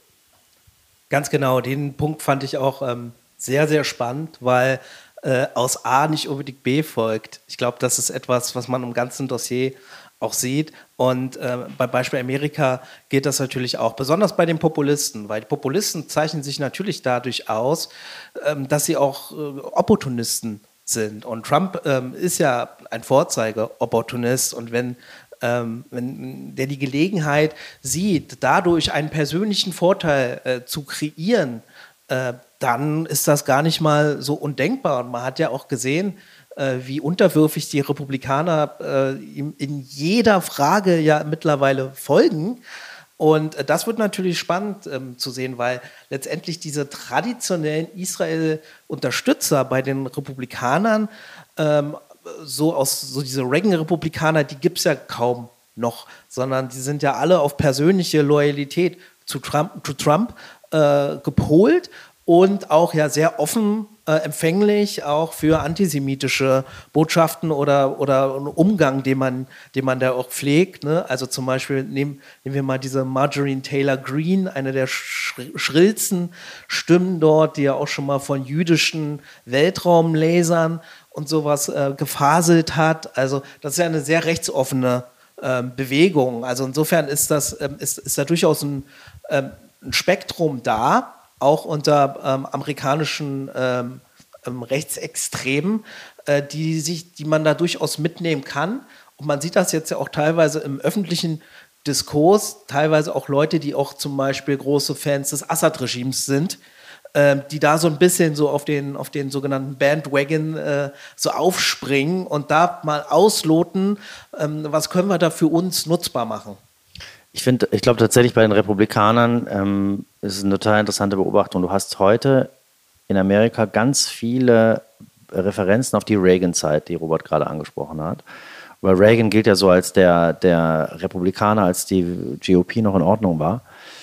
Ganz genau, den Punkt fand ich auch ähm, sehr, sehr spannend, weil äh, aus A nicht unbedingt B folgt. Ich glaube, das ist etwas, was man im ganzen Dossier auch sieht. Und äh, bei Beispiel Amerika geht das natürlich auch, besonders bei den Populisten, weil die Populisten zeichnen sich natürlich dadurch aus, ähm, dass sie auch äh, Opportunisten sind. Und Trump ähm, ist ja ein Vorzeige-Opportunist. Und wenn Ähm, wenn der die Gelegenheit sieht, dadurch einen persönlichen Vorteil äh, zu kreieren, äh, dann ist das gar nicht mal so undenkbar. Und man hat ja auch gesehen, äh, wie unterwürfig die Republikaner äh, in, in jeder Frage ja mittlerweile folgen. Und äh, das wird natürlich spannend ähm, zu sehen, weil letztendlich diese traditionellen Israel-Unterstützer bei den Republikanern ähm, so aus so diese Reagan-Republikaner, die gibt es ja kaum noch, sondern die sind ja alle auf persönliche Loyalität zu Trump, zu Trump äh, gepolt und auch ja sehr offen äh, empfänglich auch für antisemitische Botschaften oder, oder einen Umgang, den man, den man da auch pflegt. Ne? Also zum Beispiel nehmen, nehmen wir mal diese Marjorie Taylor Greene, eine der schrillsten Stimmen dort, die ja auch schon mal von jüdischen Weltraumlasern und sowas äh, gefaselt hat. Also das ist ja eine sehr rechtsoffene äh, Bewegung. Also insofern ist das ähm, ist, ist da durchaus ein, ähm, ein Spektrum da, auch unter ähm, amerikanischen ähm, ähm, Rechtsextremen, äh, die sich, die man da durchaus mitnehmen kann. Und man sieht das jetzt ja auch teilweise im öffentlichen Diskurs, teilweise auch Leute, die auch zum Beispiel große Fans des Assad-Regimes sind, die da so ein bisschen so auf den, auf den sogenannten Bandwagon äh, so aufspringen und da mal ausloten, ähm, was können wir da für uns nutzbar machen. Ich finde, ich glaube tatsächlich bei den Republikanern ähm, ist es eine total interessante Beobachtung. Du hast heute in Amerika ganz viele Referenzen auf die Reagan-Zeit, die Robert gerade angesprochen hat. Weil Reagan gilt ja so als der, der Republikaner, als die G O P noch in Ordnung war.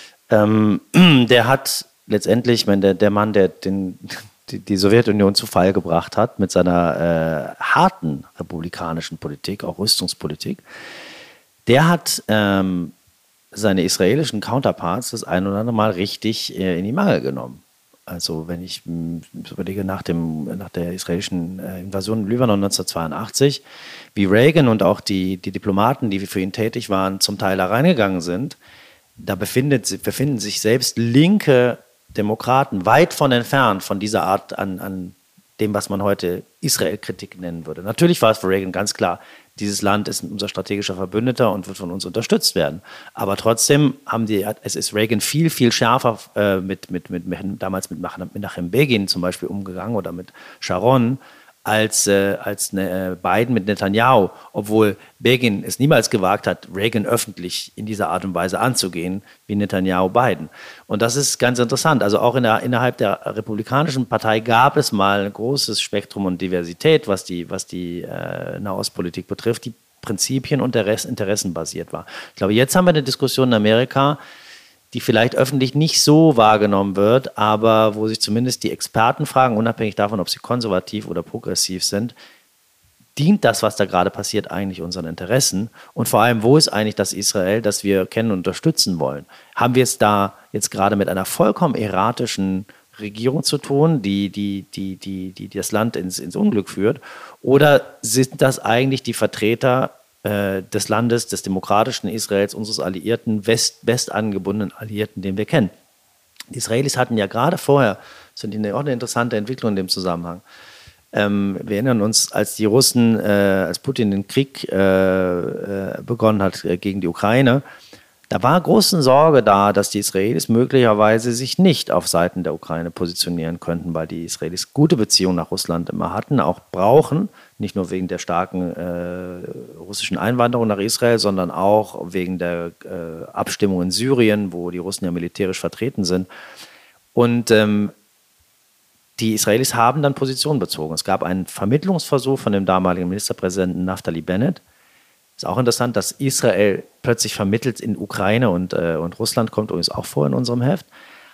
Ähm, der hat letztendlich, wenn der, der Mann, der den, die, die Sowjetunion zu Fall gebracht hat mit seiner äh, harten republikanischen Politik, auch Rüstungspolitik, der hat ähm, seine israelischen Counterparts das ein oder andere Mal richtig äh, in die Mangel genommen. Also wenn ich mh, überlege, nach, dem, nach der israelischen äh, Invasion im Libanon neunzehnhundertzweiundachtzig, wie Reagan und auch die, die Diplomaten, die für ihn tätig waren, zum Teil da reingegangen sind, da befindet, befinden sich selbst linke Demokraten weit von entfernt von dieser Art an, an dem, was man heute Israel-Kritik nennen würde. Natürlich war es für Reagan ganz klar, dieses Land ist unser strategischer Verbündeter und wird von uns unterstützt werden. Aber trotzdem haben die, es ist Reagan viel, viel schärfer äh, mit, mit, mit, damals mit Menachem Begin zum Beispiel umgegangen oder mit Sharon, als, äh, als ne, Biden mit Netanyahu, obwohl Begin es niemals gewagt hat, Reagan öffentlich in dieser Art und Weise anzugehen, wie Netanyahu Biden. Und das ist ganz interessant. Also auch in der, innerhalb der Republikanischen Partei gab es mal ein großes Spektrum und Diversität, was die, was die äh, Nahostpolitik betrifft, die Prinzipien und der Rest interessenbasiert war. Ich glaube, jetzt haben wir eine Diskussion in Amerika, die vielleicht öffentlich nicht so wahrgenommen wird, aber wo sich zumindest die Experten fragen, unabhängig davon, ob sie konservativ oder progressiv sind, dient das, was da gerade passiert, eigentlich unseren Interessen? Und vor allem, wo ist eigentlich das Israel, das wir kennen und unterstützen wollen? Haben wir es da jetzt gerade mit einer vollkommen erratischen Regierung zu tun, die, die, die, die, die das Land ins, ins Unglück führt? Oder sind das eigentlich die Vertreter des Landes, des demokratischen Israels, unseres Alliierten, West, westangebundenen Alliierten, den wir kennen? Die Israelis hatten ja gerade vorher, das finde ich auch eine interessante Entwicklung in dem Zusammenhang, Ähm, wir erinnern uns, als die Russen, äh, als Putin den Krieg äh, äh, begonnen hat äh, gegen die Ukraine, da war große Sorge da, dass die Israelis möglicherweise sich nicht auf Seiten der Ukraine positionieren könnten, weil die Israelis gute Beziehungen nach Russland immer hatten, auch brauchen, nicht nur wegen der starken äh, russischen Einwanderung nach Israel, sondern auch wegen der äh, Abstimmung in Syrien, wo die Russen ja militärisch vertreten sind. Und ähm, die Israelis haben dann Position bezogen. Es gab einen Vermittlungsversuch von dem damaligen Ministerpräsidenten Naftali Bennett. Ist auch interessant, dass Israel plötzlich vermittelt in Ukraine und, äh, und Russland, kommt übrigens auch vor in unserem Heft.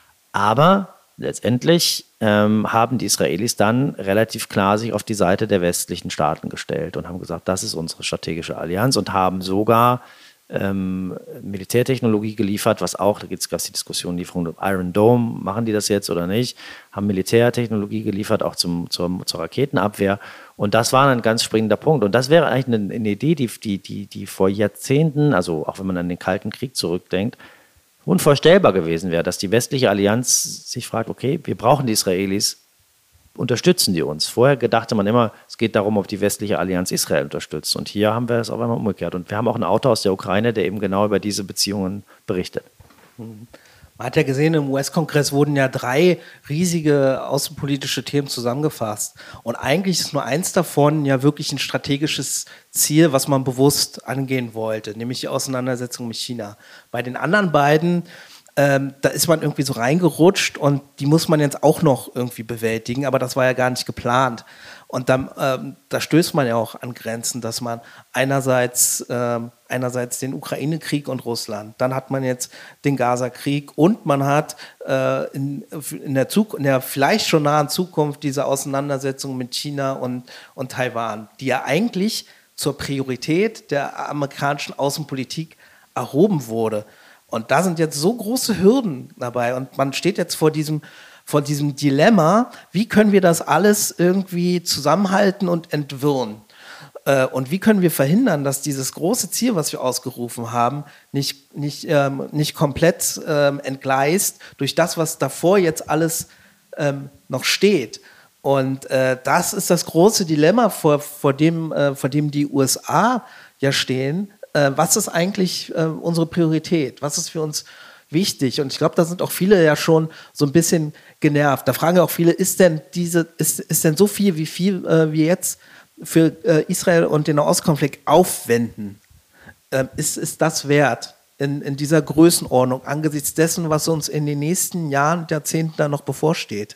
Aber letztendlich ähm, haben die Israelis dann relativ klar sich auf die Seite der westlichen Staaten gestellt und haben gesagt, das ist unsere strategische Allianz, und haben sogar ähm, Militärtechnologie geliefert, was auch, da gibt es die Diskussion, Lieferung um Iron Dome, machen die das jetzt oder nicht, haben Militärtechnologie geliefert, auch zum, zur, zur Raketenabwehr. Und das war ein ganz springender Punkt. Und das wäre eigentlich eine, eine Idee, die, die, die, die vor Jahrzehnten, also auch wenn man an den Kalten Krieg zurückdenkt, unvorstellbar gewesen wäre, dass die westliche Allianz sich fragt, okay, wir brauchen die Israelis, unterstützen die uns. Vorher dachte man immer, es geht darum, ob die westliche Allianz Israel unterstützt. Und hier haben wir es auf einmal umgekehrt. Und wir haben auch einen Autor aus der Ukraine, der eben genau über diese Beziehungen berichtet. Man hat ja gesehen, im U S-Kongress wurden ja drei riesige außenpolitische Themen zusammengefasst. Und eigentlich ist nur eins davon ja wirklich ein strategisches Ziel, was man bewusst angehen wollte, nämlich die Auseinandersetzung mit China. Bei den anderen beiden, ähm, da ist man irgendwie so reingerutscht und die muss man jetzt auch noch irgendwie bewältigen, aber das war ja gar nicht geplant. Und dann, ähm, da stößt man ja auch an Grenzen, dass man einerseits, ähm, einerseits den Ukraine-Krieg und Russland, dann hat man jetzt den Gaza-Krieg und man hat äh, in, in, der Zuk- in der vielleicht schon nahen Zukunft diese Auseinandersetzung mit China und, und Taiwan, die ja eigentlich zur Priorität der amerikanischen Außenpolitik erhoben wurde. Und da sind jetzt so große Hürden dabei und man steht jetzt vor diesem vor diesem Dilemma, wie können wir das alles irgendwie zusammenhalten und entwirren? Äh, und wie können wir verhindern, dass dieses große Ziel, was wir ausgerufen haben, nicht, nicht, ähm, nicht komplett ähm, entgleist durch das, was davor jetzt alles ähm, noch steht. Und äh, das ist das große Dilemma, vor, vor, dem, äh, vor dem die U S A ja stehen. Äh, was ist eigentlich äh, unsere Priorität? Was ist für uns wichtig? Und ich glaube, da sind auch viele ja schon so ein bisschen genervt. Da fragen ja auch viele, ist denn diese, ist, ist denn so viel, wie viel äh, wir jetzt für äh, Israel und den Nahostkonflikt aufwenden, äh, ist, ist das wert in, in dieser Größenordnung angesichts dessen, was uns in den nächsten Jahren, Jahrzehnten da noch bevorsteht?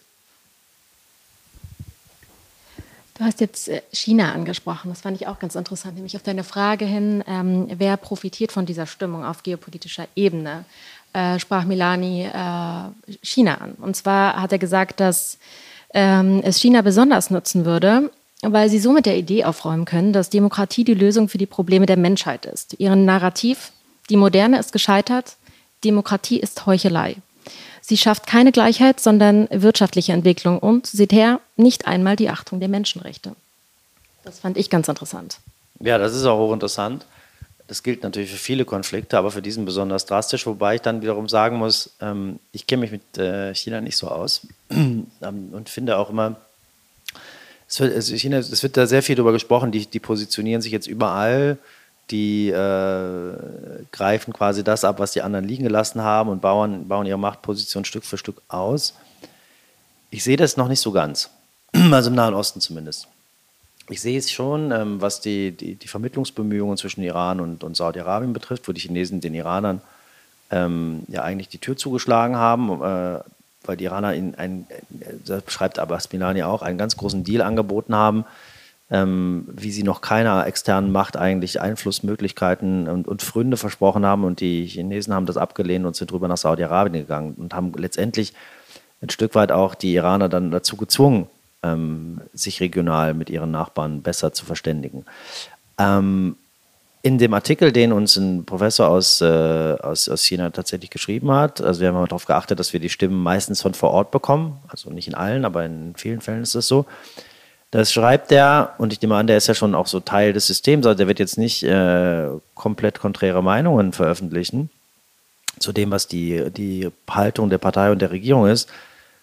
Du hast jetzt China angesprochen, das fand ich auch ganz interessant, nämlich auf deine Frage hin, ähm, wer profitiert von dieser Stimmung auf geopolitischer Ebene? Äh, sprach Milani äh, China an. Und zwar hat er gesagt, dass ähm, es China besonders nutzen würde, weil sie so mit der Idee aufräumen können, dass Demokratie die Lösung für die Probleme der Menschheit ist. Ihren Narrativ, die Moderne ist gescheitert, Demokratie ist Heuchelei. Sie schafft keine Gleichheit, sondern wirtschaftliche Entwicklung und, seht her, nicht einmal die Achtung der Menschenrechte. Das fand ich ganz interessant. Ja, das ist auch hochinteressant. Das gilt natürlich für viele Konflikte, aber für diesen besonders drastisch, wobei ich dann wiederum sagen muss, ähm, ich kenne mich mit äh, China nicht so aus ähm, und finde auch immer, es wird, also China, es wird da sehr viel darüber gesprochen, die, die positionieren sich jetzt überall, die äh, greifen quasi das ab, was die anderen liegen gelassen haben und bauen, bauen ihre Machtposition Stück für Stück aus. Ich sehe das noch nicht so ganz, also im Nahen Osten zumindest. Ich sehe es schon, ähm, was die, die, die Vermittlungsbemühungen zwischen Iran und, und Saudi-Arabien betrifft, wo die Chinesen den Iranern ähm, ja eigentlich die Tür zugeschlagen haben, äh, weil die Iraner ihnen, ein, das beschreibt Abbas Milani auch, einen ganz großen Deal angeboten haben, ähm, wie sie noch keiner externen Macht eigentlich Einflussmöglichkeiten und, und Pfründe versprochen haben. Und die Chinesen haben das abgelehnt und sind rüber nach Saudi-Arabien gegangen und haben letztendlich ein Stück weit auch die Iraner dann dazu gezwungen, Ähm, sich regional mit ihren Nachbarn besser zu verständigen. Ähm, in dem Artikel, den uns ein Professor aus, äh, aus, aus China tatsächlich geschrieben hat, also wir haben darauf geachtet, dass wir die Stimmen meistens von vor Ort bekommen, also nicht in allen, aber in vielen Fällen ist das so. Das schreibt er, und ich nehme an, der ist ja schon auch so Teil des Systems, also der wird jetzt nicht äh, komplett konträre Meinungen veröffentlichen zu dem, was die, die Haltung der Partei und der Regierung ist.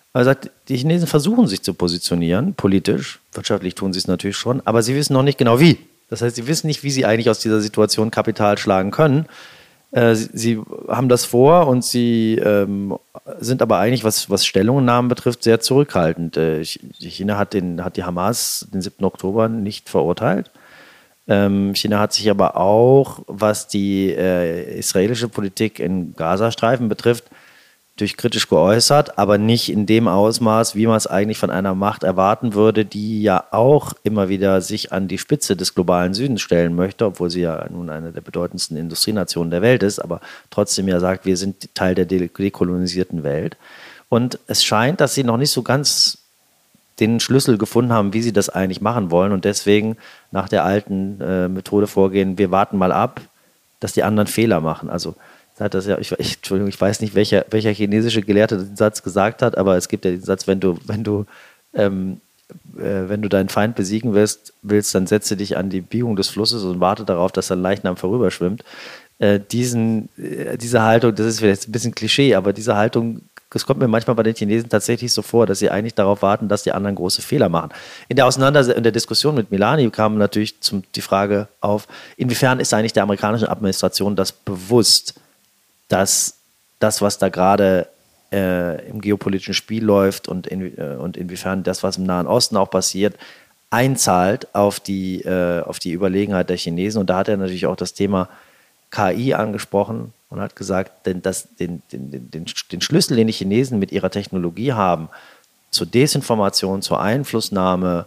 Er sagt, die Chinesen versuchen sich zu positionieren, politisch, wirtschaftlich tun sie es natürlich schon, aber sie wissen noch nicht genau wie. Das heißt, sie wissen nicht, wie sie eigentlich aus dieser Situation Kapital schlagen können. Äh, sie, sie haben das vor und sie ähm, sind aber eigentlich, was, was Stellungnahmen betrifft, sehr zurückhaltend. Äh, China hat, den, hat die Hamas den siebten Oktober nicht verurteilt. Ähm, China hat sich aber auch, was die äh, israelische Politik in Gazastreifen betrifft, durch kritisch geäußert, aber nicht in dem Ausmaß, wie man es eigentlich von einer Macht erwarten würde, die ja auch immer wieder sich an die Spitze des globalen Südens stellen möchte, obwohl sie ja nun eine der bedeutendsten Industrienationen der Welt ist, aber trotzdem ja sagt, wir sind Teil der dekolonisierten Welt. Und es scheint, dass sie noch nicht so ganz den Schlüssel gefunden haben, wie sie das eigentlich machen wollen und deswegen nach der alten äh, Methode vorgehen, wir warten mal ab, dass die anderen Fehler machen. Also hat das ja, ich, ich, Entschuldigung, ich weiß nicht, welcher, welcher chinesische Gelehrte den Satz gesagt hat, aber es gibt ja den Satz, wenn du, wenn du, ähm, äh, wenn du deinen Feind besiegen willst, willst, dann setze dich an die Biegung des Flusses und warte darauf, dass dein Leichnam vorüberschwimmt. Äh, diesen, äh, diese Haltung, das ist vielleicht ein bisschen Klischee, aber diese Haltung, das kommt mir manchmal bei den Chinesen tatsächlich so vor, dass sie eigentlich darauf warten, dass die anderen große Fehler machen. In der Auseinandersetzung, in der Diskussion mit Milani kam natürlich zum, die Frage auf, inwiefern ist eigentlich der amerikanischen Administration das bewusst, dass das, was da gerade äh, im geopolitischen Spiel läuft und, in, äh, und inwiefern das, was im Nahen Osten auch passiert, einzahlt auf die, äh, auf die Überlegenheit der Chinesen. Und da hat er natürlich auch das Thema K I angesprochen und hat gesagt, denn das, den, den, den, den Schlüssel, den die Chinesen mit ihrer Technologie haben, zur Desinformation, zur Einflussnahme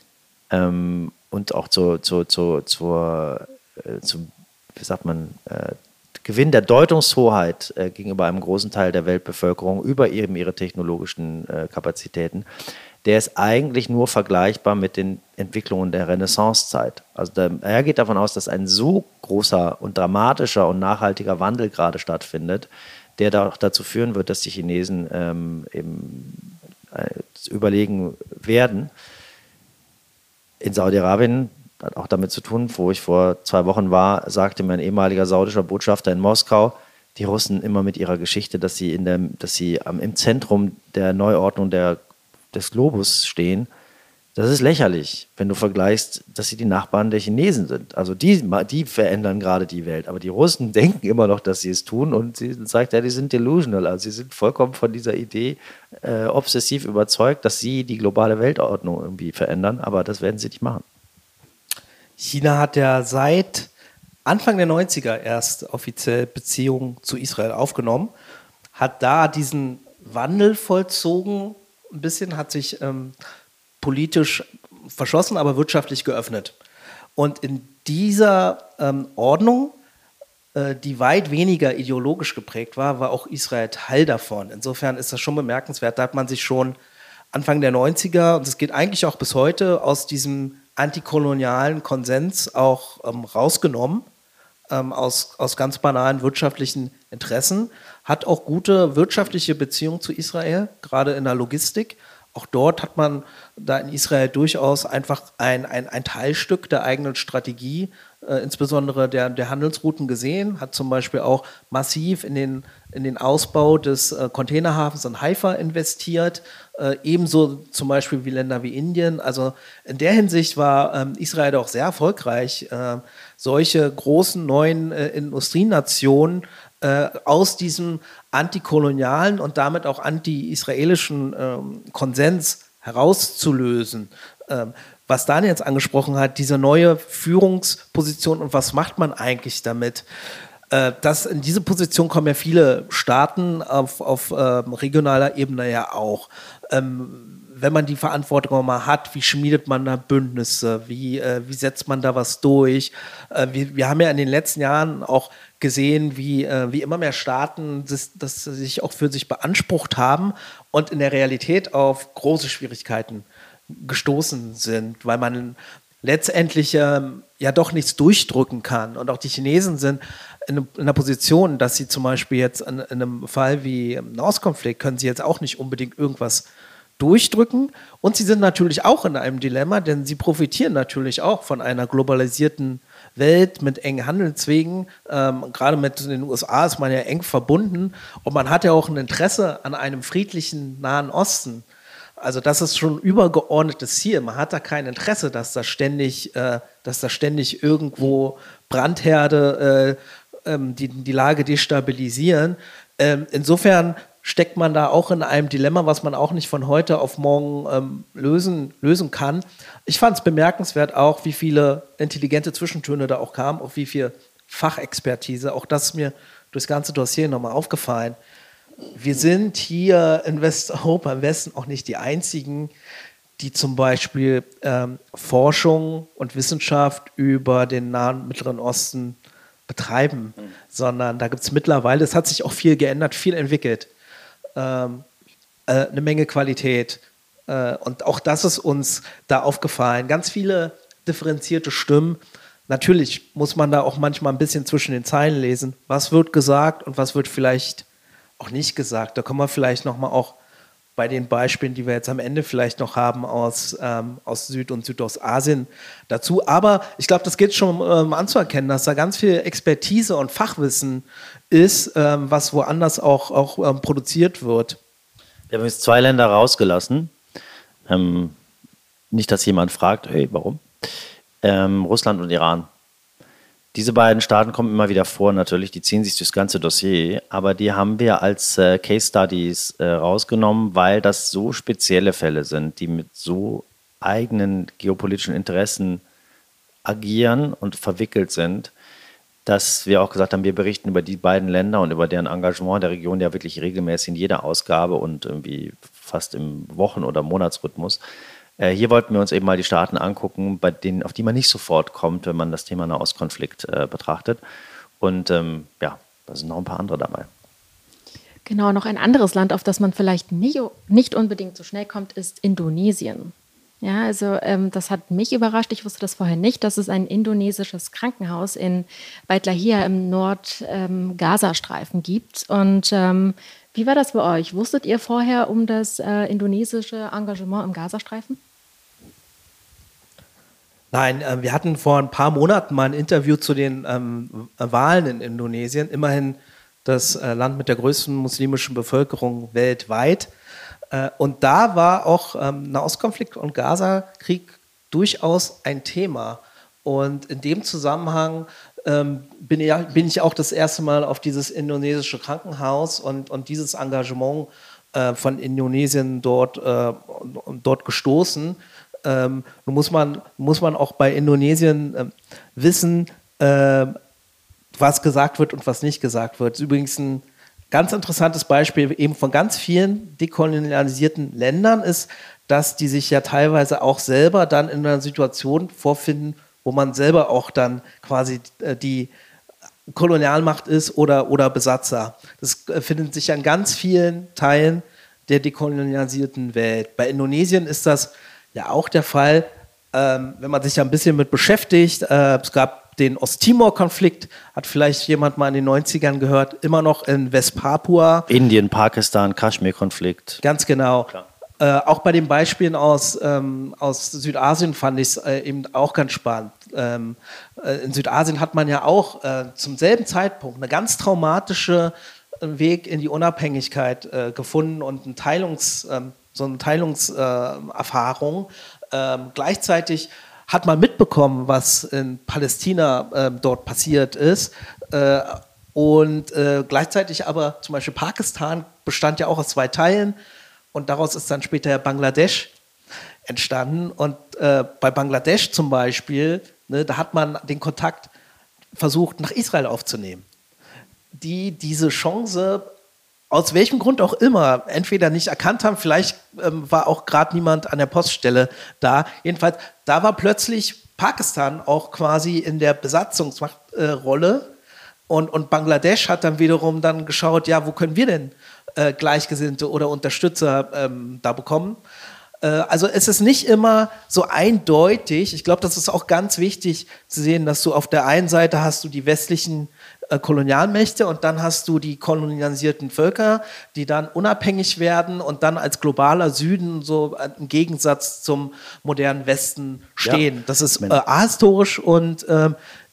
ähm, und auch zur, zur, zur, zur, äh, zur wie sagt man, äh, Gewinn der Deutungshoheit äh, gegenüber einem großen Teil der Weltbevölkerung über eben ihre technologischen äh, Kapazitäten, der ist eigentlich nur vergleichbar mit den Entwicklungen der Renaissancezeit. Also der, er geht davon aus, dass ein so großer und dramatischer und nachhaltiger Wandel gerade stattfindet, der da auch dazu führen wird, dass die Chinesen ähm, eben äh, überlegen werden. In Saudi-Arabien hat auch damit zu tun, wo ich vor zwei Wochen war, sagte mein ehemaliger saudischer Botschafter in Moskau, die Russen immer mit ihrer Geschichte, dass sie, in der, dass sie am, im Zentrum der Neuordnung der, des Globus stehen. Das ist lächerlich, wenn du vergleichst, dass sie die Nachbarn der Chinesen sind. Also die, die verändern gerade die Welt. Aber die Russen denken immer noch, dass sie es tun und sie sagt, ja, die sind delusional. Also sie sind vollkommen von dieser Idee äh, obsessiv überzeugt, dass sie die globale Weltordnung irgendwie verändern. Aber das werden sie nicht machen. China hat ja seit Anfang der neunziger erst offiziell Beziehungen zu Israel aufgenommen, hat da diesen Wandel vollzogen, ein bisschen hat sich ähm, politisch verschlossen, aber wirtschaftlich geöffnet. Und in dieser ähm, Ordnung, äh, die weit weniger ideologisch geprägt war, war auch Israel Teil davon. Insofern ist das schon bemerkenswert, da hat man sich schon Anfang der neunziger, und es geht eigentlich auch bis heute, aus diesem antikolonialen Konsens auch ähm, rausgenommen, ähm, aus, aus ganz banalen wirtschaftlichen Interessen, hat auch gute wirtschaftliche Beziehungen zu Israel, gerade in der Logistik. Auch dort hat man da in Israel durchaus einfach ein, ein, ein Teilstück der eigenen Strategie, äh, insbesondere der, der Handelsrouten gesehen, hat zum Beispiel auch massiv in den, in den Ausbau des äh, Containerhafens in Haifa investiert, äh, ebenso zum Beispiel wie Länder wie Indien. Also in der Hinsicht war ähm, Israel auch sehr erfolgreich, äh, solche großen neuen äh, Industrienationen äh, aus diesem antikolonialen und damit auch anti-israelischen ähm, Konsens herauszulösen. Ähm, was Daniel jetzt angesprochen hat, diese neue Führungsposition und was macht man eigentlich damit? Äh, das, in diese Position kommen ja viele Staaten auf, auf ähm, regionaler Ebene ja auch. Ähm, wenn man die Verantwortung mal hat, wie schmiedet man da Bündnisse, wie, äh, wie setzt man da was durch? Äh, wir, wir haben ja in den letzten Jahren auch gesehen, wie, äh, wie immer mehr Staaten das, das sich auch für sich beansprucht haben und in der Realität auf große Schwierigkeiten gestoßen sind, weil man letztendlich ähm, ja doch nichts durchdrücken kann. Und auch die Chinesen sind in, in einer Position, dass sie zum Beispiel jetzt in, in einem Fall wie im Nahostkonflikt können sie jetzt auch nicht unbedingt irgendwas durchdrücken. Und sie sind natürlich auch in einem Dilemma, denn sie profitieren natürlich auch von einer globalisierten Welt mit engen Handelswegen. Ähm, gerade mit den U S A ist man ja eng verbunden und man hat ja auch ein Interesse an einem friedlichen Nahen Osten. Also das ist schon ein übergeordnetes Ziel. Man hat da kein Interesse, dass da ständig, äh, dass da ständig irgendwo Brandherde äh, ähm, die, die Lage destabilisieren. Ähm, insofern steckt man da auch in einem Dilemma, was man auch nicht von heute auf morgen ähm, lösen, lösen kann. Ich fand es bemerkenswert auch, wie viele intelligente Zwischentöne da auch kamen, auch wie viel Fachexpertise. Auch das ist mir durchs ganze Dossier nochmal aufgefallen. Wir sind hier in Westeuropa, im Westen auch nicht die Einzigen, die zum Beispiel ähm, Forschung und Wissenschaft über den Nahen Mittleren Osten betreiben, mhm. sondern da gibt es mittlerweile, es hat sich auch viel geändert, viel entwickelt, ähm, äh, eine Menge Qualität. Äh, und auch das ist uns da aufgefallen. Ganz viele differenzierte Stimmen. Natürlich muss man da auch manchmal ein bisschen zwischen den Zeilen lesen. Was wird gesagt und was wird vielleicht auch nicht gesagt. Da kommen wir vielleicht nochmal auch bei den Beispielen, die wir jetzt am Ende vielleicht noch haben aus, ähm, aus Süd- und Südostasien dazu. Aber ich glaube, das geht schon ähm, anzuerkennen, dass da ganz viel Expertise und Fachwissen ist, ähm, was woanders auch, auch ähm, produziert wird. Wir haben jetzt zwei Länder rausgelassen. Ähm, nicht, dass jemand fragt, hey, warum? Ähm, Russland und Iran. Diese beiden Staaten kommen immer wieder vor, natürlich, die ziehen sich durchs ganze Dossier, aber die haben wir als äh, Case Studies äh, rausgenommen, weil das so spezielle Fälle sind, die mit so eigenen geopolitischen Interessen agieren und verwickelt sind, dass wir auch gesagt haben, wir berichten über die beiden Länder und über deren Engagement in der Region ja wirklich regelmäßig in jeder Ausgabe und irgendwie fast im Wochen- oder Monatsrhythmus. Hier wollten wir uns eben mal die Staaten angucken, bei denen, auf die man nicht sofort kommt, wenn man das Thema Nahostkonflikt äh, betrachtet. Und ähm, ja, da sind noch ein paar andere dabei. Genau, noch ein anderes Land, auf das man vielleicht nicht, nicht unbedingt so schnell kommt, ist Indonesien. Ja, also ähm, das hat mich überrascht. Ich wusste das vorher nicht, dass es ein indonesisches Krankenhaus in Beit Lahia im Nord-Gaza-Streifen ähm, gibt. Und ähm, wie war das bei euch? Wusstet ihr vorher um das äh, indonesische Engagement im Gazastreifen? Nein, äh, wir hatten vor ein paar Monaten mal ein Interview zu den ähm, Wahlen in Indonesien. Immerhin das äh, Land mit der größten muslimischen Bevölkerung weltweit. Äh, und da war auch ähm, Nahostkonflikt und Gaza-Krieg durchaus ein Thema. Und in dem Zusammenhang ähm, bin, ich, bin ich auch das erste Mal auf dieses indonesische Krankenhaus und, und dieses Engagement äh, von Indonesien dort, äh, dort gestoßen. Ähm, nun muss man, muss man auch bei Indonesien äh, wissen, äh, was gesagt wird und was nicht gesagt wird. Das ist übrigens ein ganz interessantes Beispiel eben von ganz vielen dekolonialisierten Ländern ist, dass die sich ja teilweise auch selber dann in einer Situation vorfinden, wo man selber auch dann quasi äh, die Kolonialmacht ist oder, oder Besatzer. Das äh, findet sich an ganz vielen Teilen der dekolonialisierten Welt. Bei Indonesien ist das ja auch der Fall, ähm, wenn man sich ja ein bisschen mit beschäftigt. Äh, es gab den Osttimor-Konflikt, hat vielleicht jemand mal in den neunzigern gehört, immer noch in Westpapua. Indien, Pakistan, Kaschmir-Konflikt. Ganz genau. Äh, auch bei den Beispielen aus, ähm, aus Südasien fand ich es äh, eben auch ganz spannend. Ähm, äh, in Südasien hat man ja auch äh, zum selben Zeitpunkt eine ganz traumatische äh, Weg in die Unabhängigkeit äh, gefunden und ein Teilungs, ähm, so eine Teilungserfahrung. Äh, ähm, gleichzeitig hat man mitbekommen, was in Palästina äh, dort passiert ist. Äh, und äh, gleichzeitig aber zum Beispiel Pakistan bestand ja auch aus zwei Teilen. Und daraus ist dann später Bangladesch entstanden. Und äh, bei Bangladesch zum Beispiel, ne, da hat man den Kontakt versucht, nach Israel aufzunehmen. Die diese Chance, aus welchem Grund auch immer, entweder nicht erkannt haben, vielleicht ähm, war auch gerade niemand an der Poststelle da. Jedenfalls, da war plötzlich Pakistan auch quasi in der Besatzungsrolle. Äh, und, und Bangladesch hat dann wiederum dann geschaut, ja, wo können wir denn Äh, Gleichgesinnte oder Unterstützer ähm, da bekommen. Äh, also es ist nicht immer so eindeutig. Ich glaube, das ist auch ganz wichtig zu sehen, dass du auf der einen Seite hast du die westlichen äh, Kolonialmächte und dann hast du die kolonialisierten Völker, die dann unabhängig werden und dann als globaler Süden so im Gegensatz zum modernen Westen stehen. Ja. Das ist äh, ahistorisch und äh,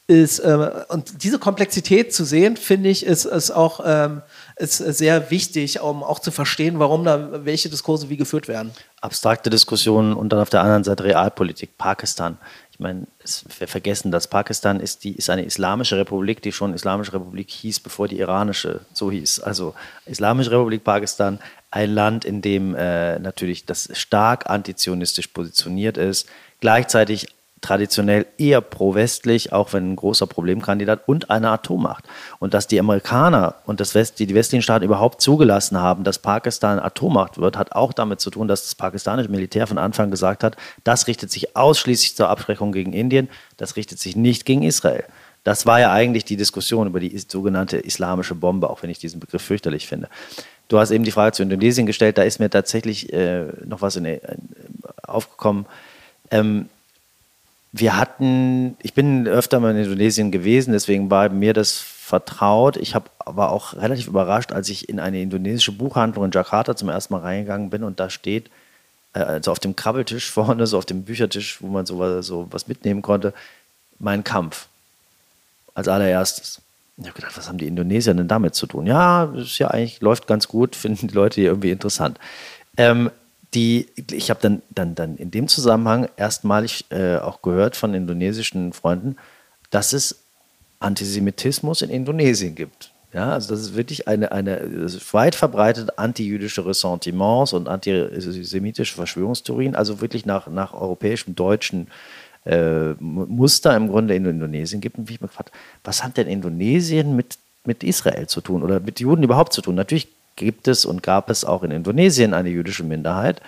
ist, äh, und diese Komplexität zu sehen, finde ich, ist, ist auch ähm, ist sehr wichtig, um auch zu verstehen, warum da welche Diskurse wie geführt werden. Abstrakte Diskussionen und dann auf der anderen Seite Realpolitik. Pakistan. Ich meine, es, wir vergessen, dass Pakistan ist, die, ist eine islamische Republik, die schon Islamische Republik hieß, bevor die iranische so hieß. Also Islamische Republik Pakistan, ein Land, in dem äh, natürlich das stark antizionistisch positioniert ist, gleichzeitig traditionell eher pro-westlich, auch wenn ein großer Problemkandidat, und eine Atommacht. Und dass die Amerikaner und das West, die, die westlichen Staaten überhaupt zugelassen haben, dass Pakistan Atommacht wird, hat auch damit zu tun, dass das pakistanische Militär von Anfang gesagt hat, das richtet sich ausschließlich zur Abschreckung gegen Indien, das richtet sich nicht gegen Israel. Das war ja eigentlich die Diskussion über die sogenannte islamische Bombe, auch wenn ich diesen Begriff fürchterlich finde. Du hast eben die Frage zu Indonesien gestellt, da ist mir tatsächlich äh, noch was in, in, aufgekommen. Ähm, Wir hatten, ich bin öfter mal in Indonesien gewesen, deswegen war mir das vertraut. Ich habe aber auch relativ überrascht, als ich in eine indonesische Buchhandlung in Jakarta zum ersten Mal reingegangen bin und da steht, also auf dem Krabbeltisch vorne, so auf dem Büchertisch, wo man so, so was mitnehmen konnte, Mein Kampf als allererstes. Ich habe gedacht, was haben die Indonesier denn damit zu tun? Ja, das ist ja eigentlich, läuft ganz gut, finden die Leute hier irgendwie interessant. Ähm, Die, ich habe dann, dann, dann in dem Zusammenhang erstmalig äh, auch gehört von indonesischen Freunden, dass es Antisemitismus in Indonesien gibt. Ja, also das ist wirklich eine, eine weit verbreitete antijüdische Ressentiments und antisemitische Verschwörungstheorien, also wirklich nach, nach europäischem, deutschen äh, Muster im Grunde in Indonesien gibt. Und wie ich mir gefragt, was hat denn Indonesien mit, mit Israel zu tun oder mit Juden überhaupt zu tun? Natürlich gibt es und gab es auch in Indonesien eine jüdische Minderheit.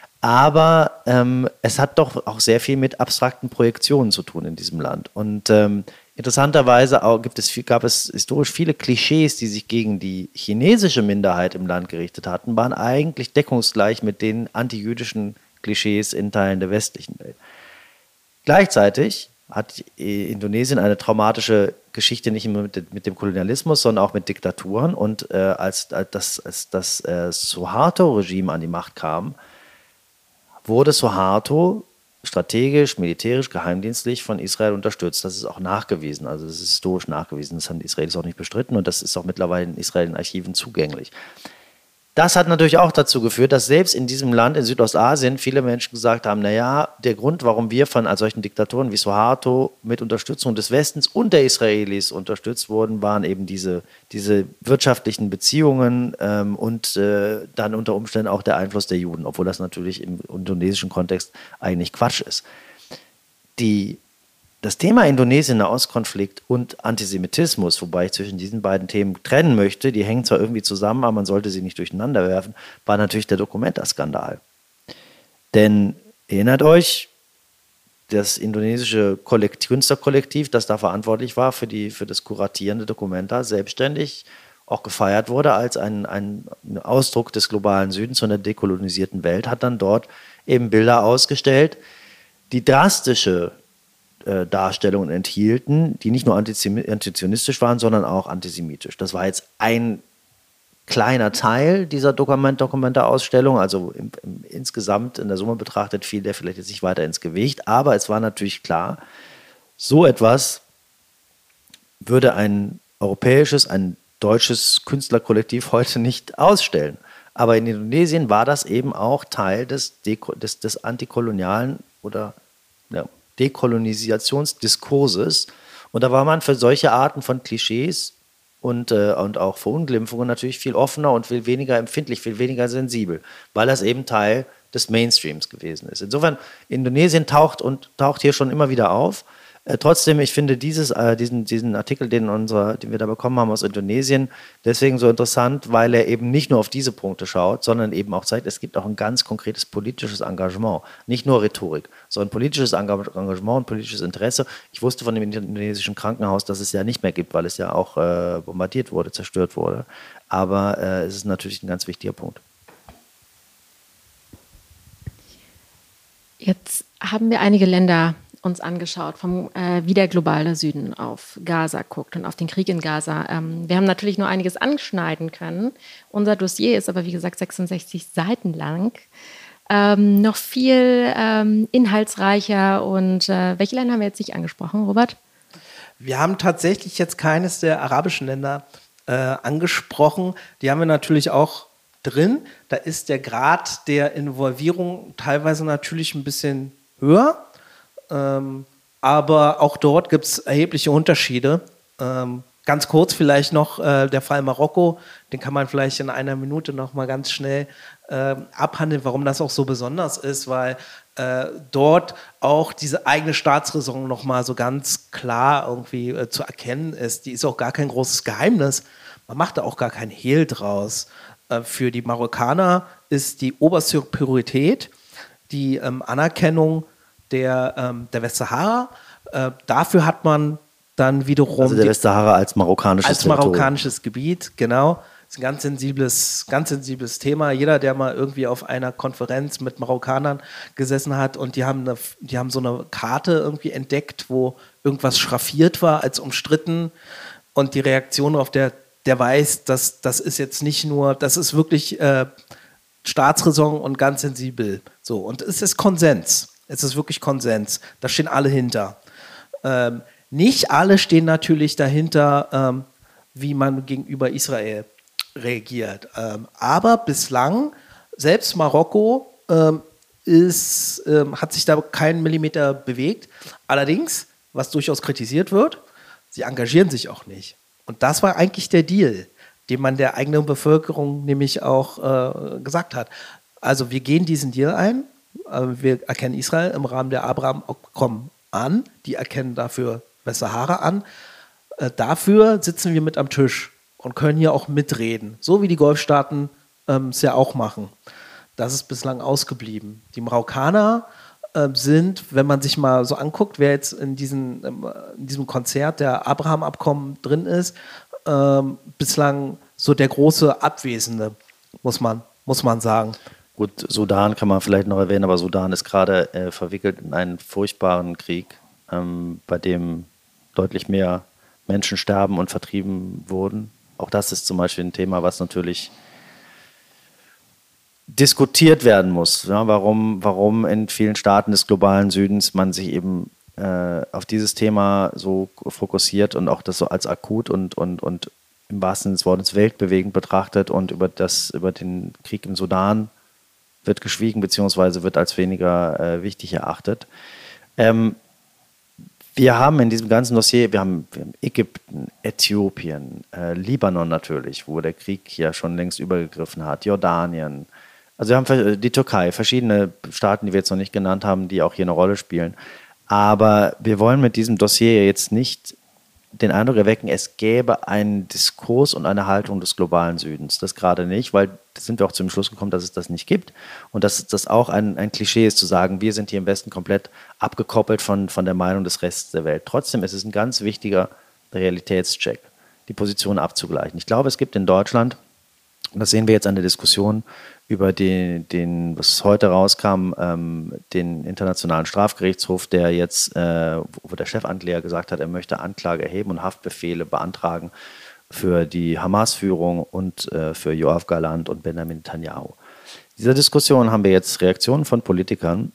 Aber ähm, es hat doch auch sehr viel mit abstrakten Projektionen zu tun in diesem Land. Und ähm, interessanterweise auch gibt es, gab es historisch viele Klischees, die sich gegen die chinesische Minderheit im Land gerichtet hatten, waren eigentlich deckungsgleich mit den antijüdischen Klischees in Teilen der westlichen Welt. Gleichzeitig hat Indonesien eine traumatische Geschichte nicht nur mit, mit dem Kolonialismus, sondern auch mit Diktaturen. Und äh, als, als das, als das äh, Suharto-Regime an die Macht kam, wurde Suharto strategisch, militärisch, geheimdienstlich von Israel unterstützt. Das ist auch nachgewiesen, also das ist historisch nachgewiesen. Das haben die Israelis auch nicht bestritten und das ist auch mittlerweile in Israel in Archiven zugänglich. Das hat natürlich auch dazu geführt, dass selbst in diesem Land, in Südostasien, viele Menschen gesagt haben, naja, der Grund, warum wir von solchen Diktatoren wie Suharto mit Unterstützung des Westens und der Israelis unterstützt wurden, waren eben diese, diese wirtschaftlichen Beziehungen ähm, und äh, dann unter Umständen auch der Einfluss der Juden, obwohl das natürlich im indonesischen Kontext eigentlich Quatsch ist. Die Das Thema Indonesien, Nahostkonflikt und Antisemitismus, wobei ich zwischen diesen beiden Themen trennen möchte, die hängen zwar irgendwie zusammen, aber man sollte sie nicht durcheinander werfen, war natürlich der Documenta-Skandal. Denn erinnert euch, das indonesische Kollektiv, Künstlerkollektiv, das da verantwortlich war für, die, für das kuratierende Documenta, selbstständig auch gefeiert wurde als ein, ein Ausdruck des globalen Südens und der dekolonisierten Welt, hat dann dort eben Bilder ausgestellt, die drastische Darstellungen enthielten, die nicht nur antizionistisch waren, sondern auch antisemitisch. Das war jetzt ein kleiner Teil dieser Dokument Dokumenta-Ausstellung, also im, im, insgesamt in der Summe betrachtet fiel der vielleicht jetzt nicht weiter ins Gewicht, aber es war natürlich klar, so etwas würde ein europäisches, ein deutsches Künstlerkollektiv heute nicht ausstellen. Aber in Indonesien war das eben auch Teil des, Deko des, des antikolonialen oder ja, Dekolonisationsdiskurses. Und da war man für solche Arten von Klischees und, äh, und auch Verunglimpfungen natürlich viel offener und viel weniger empfindlich, viel weniger sensibel, weil das eben Teil des Mainstreams gewesen ist. Insofern, Indonesien taucht und taucht hier schon immer wieder auf. Äh, trotzdem, ich finde dieses, äh, diesen, diesen Artikel, den, unsere, den wir da bekommen haben aus Indonesien, deswegen so interessant, weil er eben nicht nur auf diese Punkte schaut, sondern eben auch zeigt, es gibt auch ein ganz konkretes politisches Engagement. Nicht nur Rhetorik, sondern politisches Engagement und politisches Interesse. Ich wusste von dem indonesischen Krankenhaus, dass es ja nicht mehr gibt, weil es ja auch äh, bombardiert wurde, zerstört wurde. Aber äh, es ist natürlich ein ganz wichtiger Punkt. Jetzt haben wir einige Länder uns angeschaut, vom, äh, wie der globale Süden auf Gaza guckt und auf den Krieg in Gaza. Ähm, wir haben natürlich nur einiges anschneiden können. Unser Dossier ist aber, wie gesagt, sechsundsechzig Seiten lang. Ähm, noch viel ähm, inhaltsreicher. Und äh, welche Länder haben wir jetzt nicht angesprochen, Robert? Wir haben tatsächlich jetzt keines der arabischen Länder äh, angesprochen. Die haben wir natürlich auch drin. Da ist der Grad der Involvierung teilweise natürlich ein bisschen höher. Ähm, aber auch dort gibt es erhebliche Unterschiede. Ähm, ganz kurz vielleicht noch äh, der Fall Marokko. Den kann man vielleicht in einer Minute noch mal ganz schnell äh, abhandeln, warum das auch so besonders ist, weil äh, dort auch diese eigene Staatsräson noch mal so ganz klar irgendwie äh, zu erkennen ist. Die ist auch gar kein großes Geheimnis. Man macht da auch gar kein Hehl draus. Äh, für die Marokkaner ist die oberste Priorität die ähm, Anerkennung der, ähm, der Westsahara. Äh, dafür hat man dann wiederum... Also der die, Westsahara als marokkanisches Als marokkanisches Gebiet, genau. Das ist ein ganz sensibles, ganz sensibles Thema. Jeder, der mal irgendwie auf einer Konferenz mit Marokkanern gesessen hat und die haben, eine, die haben so eine Karte irgendwie entdeckt, wo irgendwas schraffiert war als umstritten und die Reaktion auf der, der weiß, dass das ist jetzt nicht nur, das ist wirklich äh, Staatsräson und ganz sensibel. So, und es ist Konsens. Es ist wirklich Konsens. Da stehen alle hinter. Ähm, nicht alle stehen natürlich dahinter, ähm, wie man gegenüber Israel reagiert. Ähm, aber bislang, selbst Marokko ähm, ist, ähm, hat sich da keinen Millimeter bewegt. Allerdings, was durchaus kritisiert wird, sie engagieren sich auch nicht. Und das war eigentlich der Deal, den man der eigenen Bevölkerung nämlich auch äh, gesagt hat. Also wir gehen diesen Deal ein, äh, wir erkennen Israel im Rahmen der Abraham-Abkommen an, die erkennen dafür Westsahara an. Äh, dafür sitzen wir mit am Tisch und können hier auch mitreden, so wie die Golfstaaten ähm, es ja auch machen. Das ist bislang ausgeblieben. Die Marokkaner äh, sind, wenn man sich mal so anguckt, wer jetzt in, diesen, ähm, in diesem Konzert der Abraham-Abkommen drin ist, ähm, bislang so der große Abwesende, muss man, muss man sagen. Gut, Sudan kann man vielleicht noch erwähnen, aber Sudan ist gerade äh, verwickelt in einen furchtbaren Krieg, ähm, bei dem deutlich mehr Menschen sterben und vertrieben wurden. Auch das ist zum Beispiel ein Thema, was natürlich diskutiert werden muss. Ja, warum, warum in vielen Staaten des globalen Südens man sich eben äh, auf dieses Thema so fokussiert und auch das so als akut und, und, und im wahrsten Sinne des Wortes weltbewegend betrachtet und über, das, über den Krieg im Sudan wird geschwiegen beziehungsweise wird als weniger äh, wichtig erachtet. Ähm, Wir haben in diesem ganzen Dossier, wir haben, wir haben Ägypten, Äthiopien, äh, Libanon natürlich, wo der Krieg ja schon längst übergegriffen hat, Jordanien, also wir haben die Türkei, verschiedene Staaten, die wir jetzt noch nicht genannt haben, die auch hier eine Rolle spielen. Aber wir wollen mit diesem Dossier jetzt nicht den Eindruck erwecken, es gäbe einen Diskurs und eine Haltung des globalen Südens. Das gerade nicht, weil da sind wir auch zum Schluss gekommen, dass es das nicht gibt und dass das auch ein, ein Klischee ist, zu sagen, wir sind hier im Westen komplett abgekoppelt von, von der Meinung des Restes der Welt. Trotzdem ist es ein ganz wichtiger Realitätscheck, die Position abzugleichen. Ich glaube, es gibt in Deutschland, und das sehen wir jetzt an der Diskussion über den, den was heute rauskam, ähm, den Internationalen Strafgerichtshof, der jetzt, äh, wo der Chefankläger gesagt hat, er möchte Anklage erheben und Haftbefehle beantragen für die Hamas-Führung und äh, für Yoav Gallant und Benjamin Netanyahu. In dieser Diskussion haben wir jetzt Reaktionen von Politikern,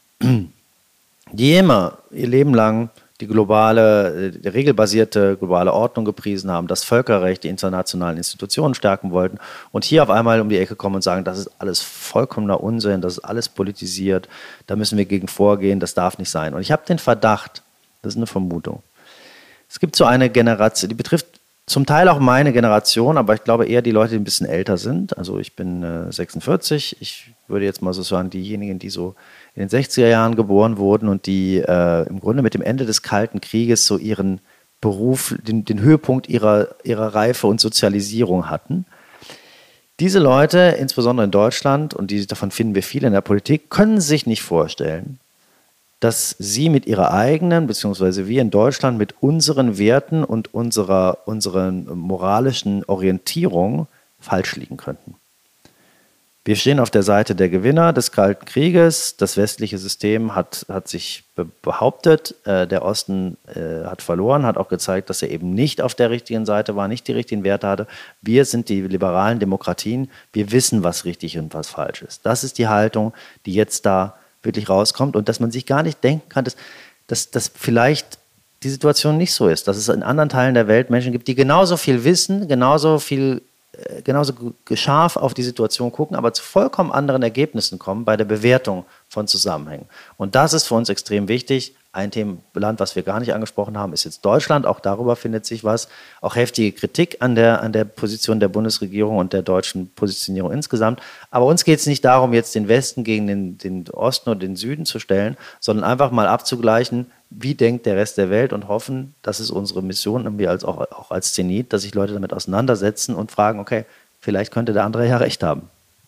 die immer ihr Leben lang die globale, die regelbasierte globale Ordnung gepriesen haben, das Völkerrecht, die internationalen Institutionen stärken wollten und hier auf einmal um die Ecke kommen und sagen, das ist alles vollkommener Unsinn, das ist alles politisiert, da müssen wir gegen vorgehen, das darf nicht sein. Und ich habe den Verdacht, das ist eine Vermutung, es gibt so eine Generation, die betrifft zum Teil auch meine Generation, aber ich glaube eher die Leute, die ein bisschen älter sind. Also ich bin äh, sechsundvierzig, ich würde jetzt mal so sagen, diejenigen, die so in den sechziger Jahren geboren wurden und die äh, im Grunde mit dem Ende des Kalten Krieges so ihren Beruf, den, den Höhepunkt ihrer, ihrer Reife und Sozialisierung hatten. Diese Leute, insbesondere in Deutschland, und die, davon finden wir viele in der Politik, können sich nicht vorstellen, dass sie mit ihrer eigenen, beziehungsweise wir in Deutschland mit unseren Werten und unserer, unseren moralischen Orientierung falsch liegen könnten. Wir stehen auf der Seite der Gewinner des Kalten Krieges. Das westliche System hat, hat sich be- behauptet, äh, der Osten äh, hat verloren, hat auch gezeigt, dass er eben nicht auf der richtigen Seite war, nicht die richtigen Werte hatte. Wir sind die liberalen Demokratien, wir wissen, was richtig und was falsch ist. Das ist die Haltung, die jetzt da wirklich rauskommt und dass man sich gar nicht denken kann, dass, dass, dass vielleicht die Situation nicht so ist, dass es in anderen Teilen der Welt Menschen gibt, die genauso viel wissen, genauso viel, äh, genauso scharf auf die Situation gucken, aber zu vollkommen anderen Ergebnissen kommen bei der Bewertung von Zusammenhängen. Und das ist für uns extrem wichtig. Ein Themenland, was wir gar nicht angesprochen haben, ist jetzt Deutschland. Auch darüber findet sich was. Auch heftige Kritik an der, an der Position der Bundesregierung und der deutschen Positionierung insgesamt. Aber uns geht es nicht darum, jetzt den Westen gegen den, den Osten und den Süden zu stellen, sondern einfach mal abzugleichen, wie denkt der Rest der Welt und hoffen, das ist unsere Mission, und wir als, auch, auch als Zenit, dass sich Leute damit auseinandersetzen und fragen, okay, vielleicht könnte der andere ja recht haben.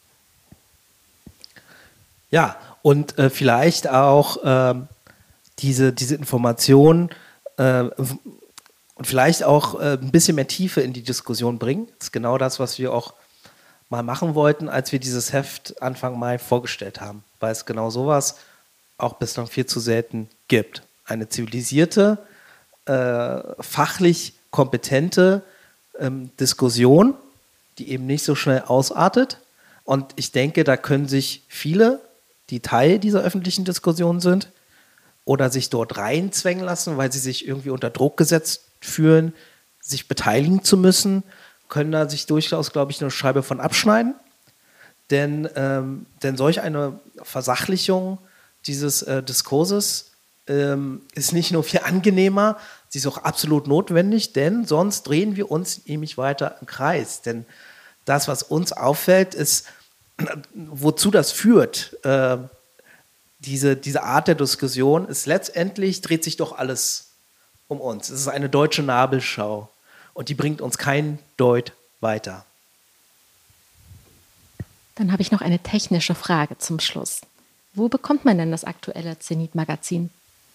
Ja, und äh, vielleicht auch ähm diese, diese Informationen äh, und vielleicht auch äh, ein bisschen mehr Tiefe in die Diskussion bringen. Das ist genau das, was wir auch mal machen wollten, als wir dieses Heft Anfang Mai vorgestellt haben, weil es genau sowas auch bislang viel zu selten gibt. Eine zivilisierte, äh, fachlich kompetente ähm, Diskussion, die eben nicht so schnell ausartet. Und ich denke, da können sich viele, die Teil dieser öffentlichen Diskussion sind, oder sich dort reinzwängen lassen, weil sie sich irgendwie unter Druck gesetzt fühlen, sich beteiligen zu müssen, können da sich durchaus, glaube ich, eine Scheibe von abschneiden. Denn, ähm, denn solch eine Versachlichung dieses äh, Diskurses ähm, ist nicht nur viel angenehmer, sie ist auch absolut notwendig, denn sonst drehen wir uns nämlich weiter im Kreis. Denn das, was uns auffällt, ist, wozu das führt, äh, Diese, diese Art der Diskussion ist letztendlich, dreht sich doch alles um uns. Es ist eine deutsche Nabelschau und die bringt uns kein Deut weiter. Dann habe ich noch eine technische Frage zum Schluss. Wo bekommt man denn das aktuelle Zenit-Magazin?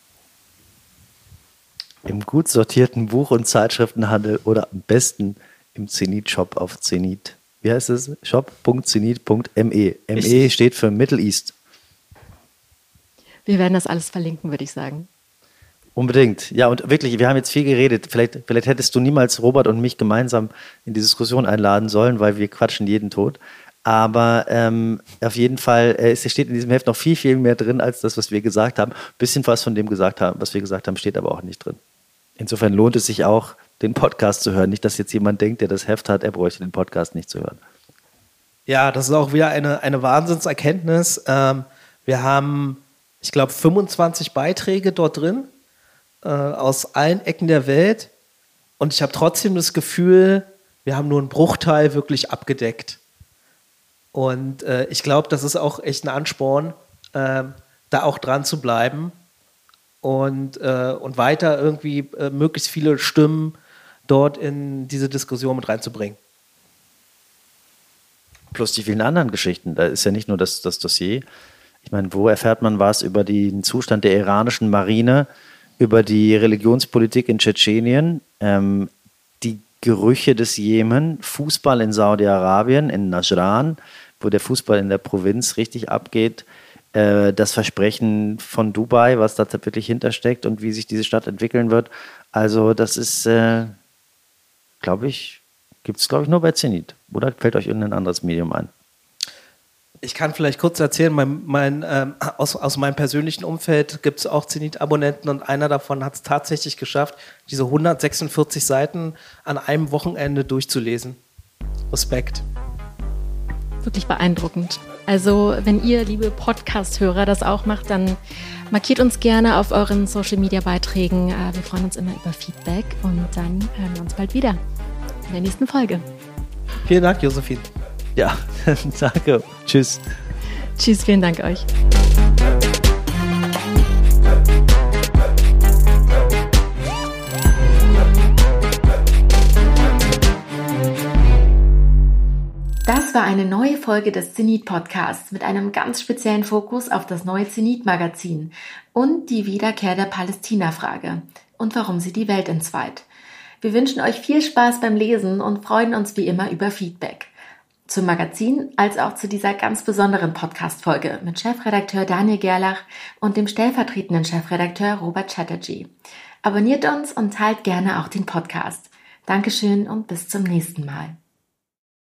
Im gut sortierten Buch- und Zeitschriftenhandel oder am besten im Zenit-Shop auf Zenit. Wie heißt es? shop punkt zenit punkt me. M E steht für Middle East. Wir werden das alles verlinken, würde ich sagen. Unbedingt. Ja, und wirklich, wir haben jetzt viel geredet. Vielleicht, vielleicht hättest du niemals Robert und mich gemeinsam in die Diskussion einladen sollen, weil wir quatschen jeden tot. Aber ähm, auf jeden Fall, äh, es steht in diesem Heft noch viel, viel mehr drin, als das, was wir gesagt haben. Ein bisschen was von dem gesagt haben, was wir gesagt haben, steht aber auch nicht drin. Insofern lohnt es sich auch, den Podcast zu hören. Nicht, dass jetzt jemand denkt, der das Heft hat, er bräuchte den Podcast nicht zu hören. Ja, das ist auch wieder eine, eine Wahnsinnserkenntnis. Ähm, wir haben, ich glaube, fünfundzwanzig Beiträge dort drin, äh, aus allen Ecken der Welt. Und ich habe trotzdem das Gefühl, wir haben nur einen Bruchteil wirklich abgedeckt. Und äh, ich glaube, das ist auch echt ein Ansporn, äh, da auch dran zu bleiben und, äh, und weiter irgendwie äh, möglichst viele Stimmen dort in diese Diskussion mit reinzubringen. Plus die vielen anderen Geschichten. Da ist ja nicht nur das, das Dossier. Ich meine, wo erfährt man was über den Zustand der iranischen Marine, über die Religionspolitik in Tschetschenien, ähm, die Gerüche des Jemen, Fußball in Saudi-Arabien, in Najran, wo der Fußball in der Provinz richtig abgeht, äh, das Versprechen von Dubai, was da wirklich hintersteckt und wie sich diese Stadt entwickeln wird. Also das ist, äh, glaube ich, gibt es, glaube ich, nur bei Zenit. Oder fällt euch irgendein anderes Medium ein? Ich kann vielleicht kurz erzählen, mein, mein, ähm, aus, aus meinem persönlichen Umfeld gibt es auch Zenit-Abonnenten und einer davon hat es tatsächlich geschafft, diese hundertsechsundvierzig Seiten an einem Wochenende durchzulesen. Respekt. Wirklich beeindruckend. Also wenn ihr, liebe Podcast-Hörer, das auch macht, dann markiert uns gerne auf euren Social-Media-Beiträgen. Wir freuen uns immer über Feedback und dann hören wir uns bald wieder in der nächsten Folge. Vielen Dank, Josephine. Ja, danke. Tschüss. Tschüss, vielen Dank euch. Das war eine neue Folge des Zenit-Podcasts mit einem ganz speziellen Fokus auf das neue Zenit-Magazin und die Wiederkehr der Palästina-Frage und warum sie die Welt entzweit. Wir wünschen euch viel Spaß beim Lesen und freuen uns wie immer über Feedback. Zum Magazin als auch zu dieser ganz besonderen Podcast-Folge mit Chefredakteur Daniel Gerlach und dem stellvertretenden Chefredakteur Robert Chatterjee. Abonniert uns und teilt gerne auch den Podcast. Dankeschön und bis zum nächsten Mal.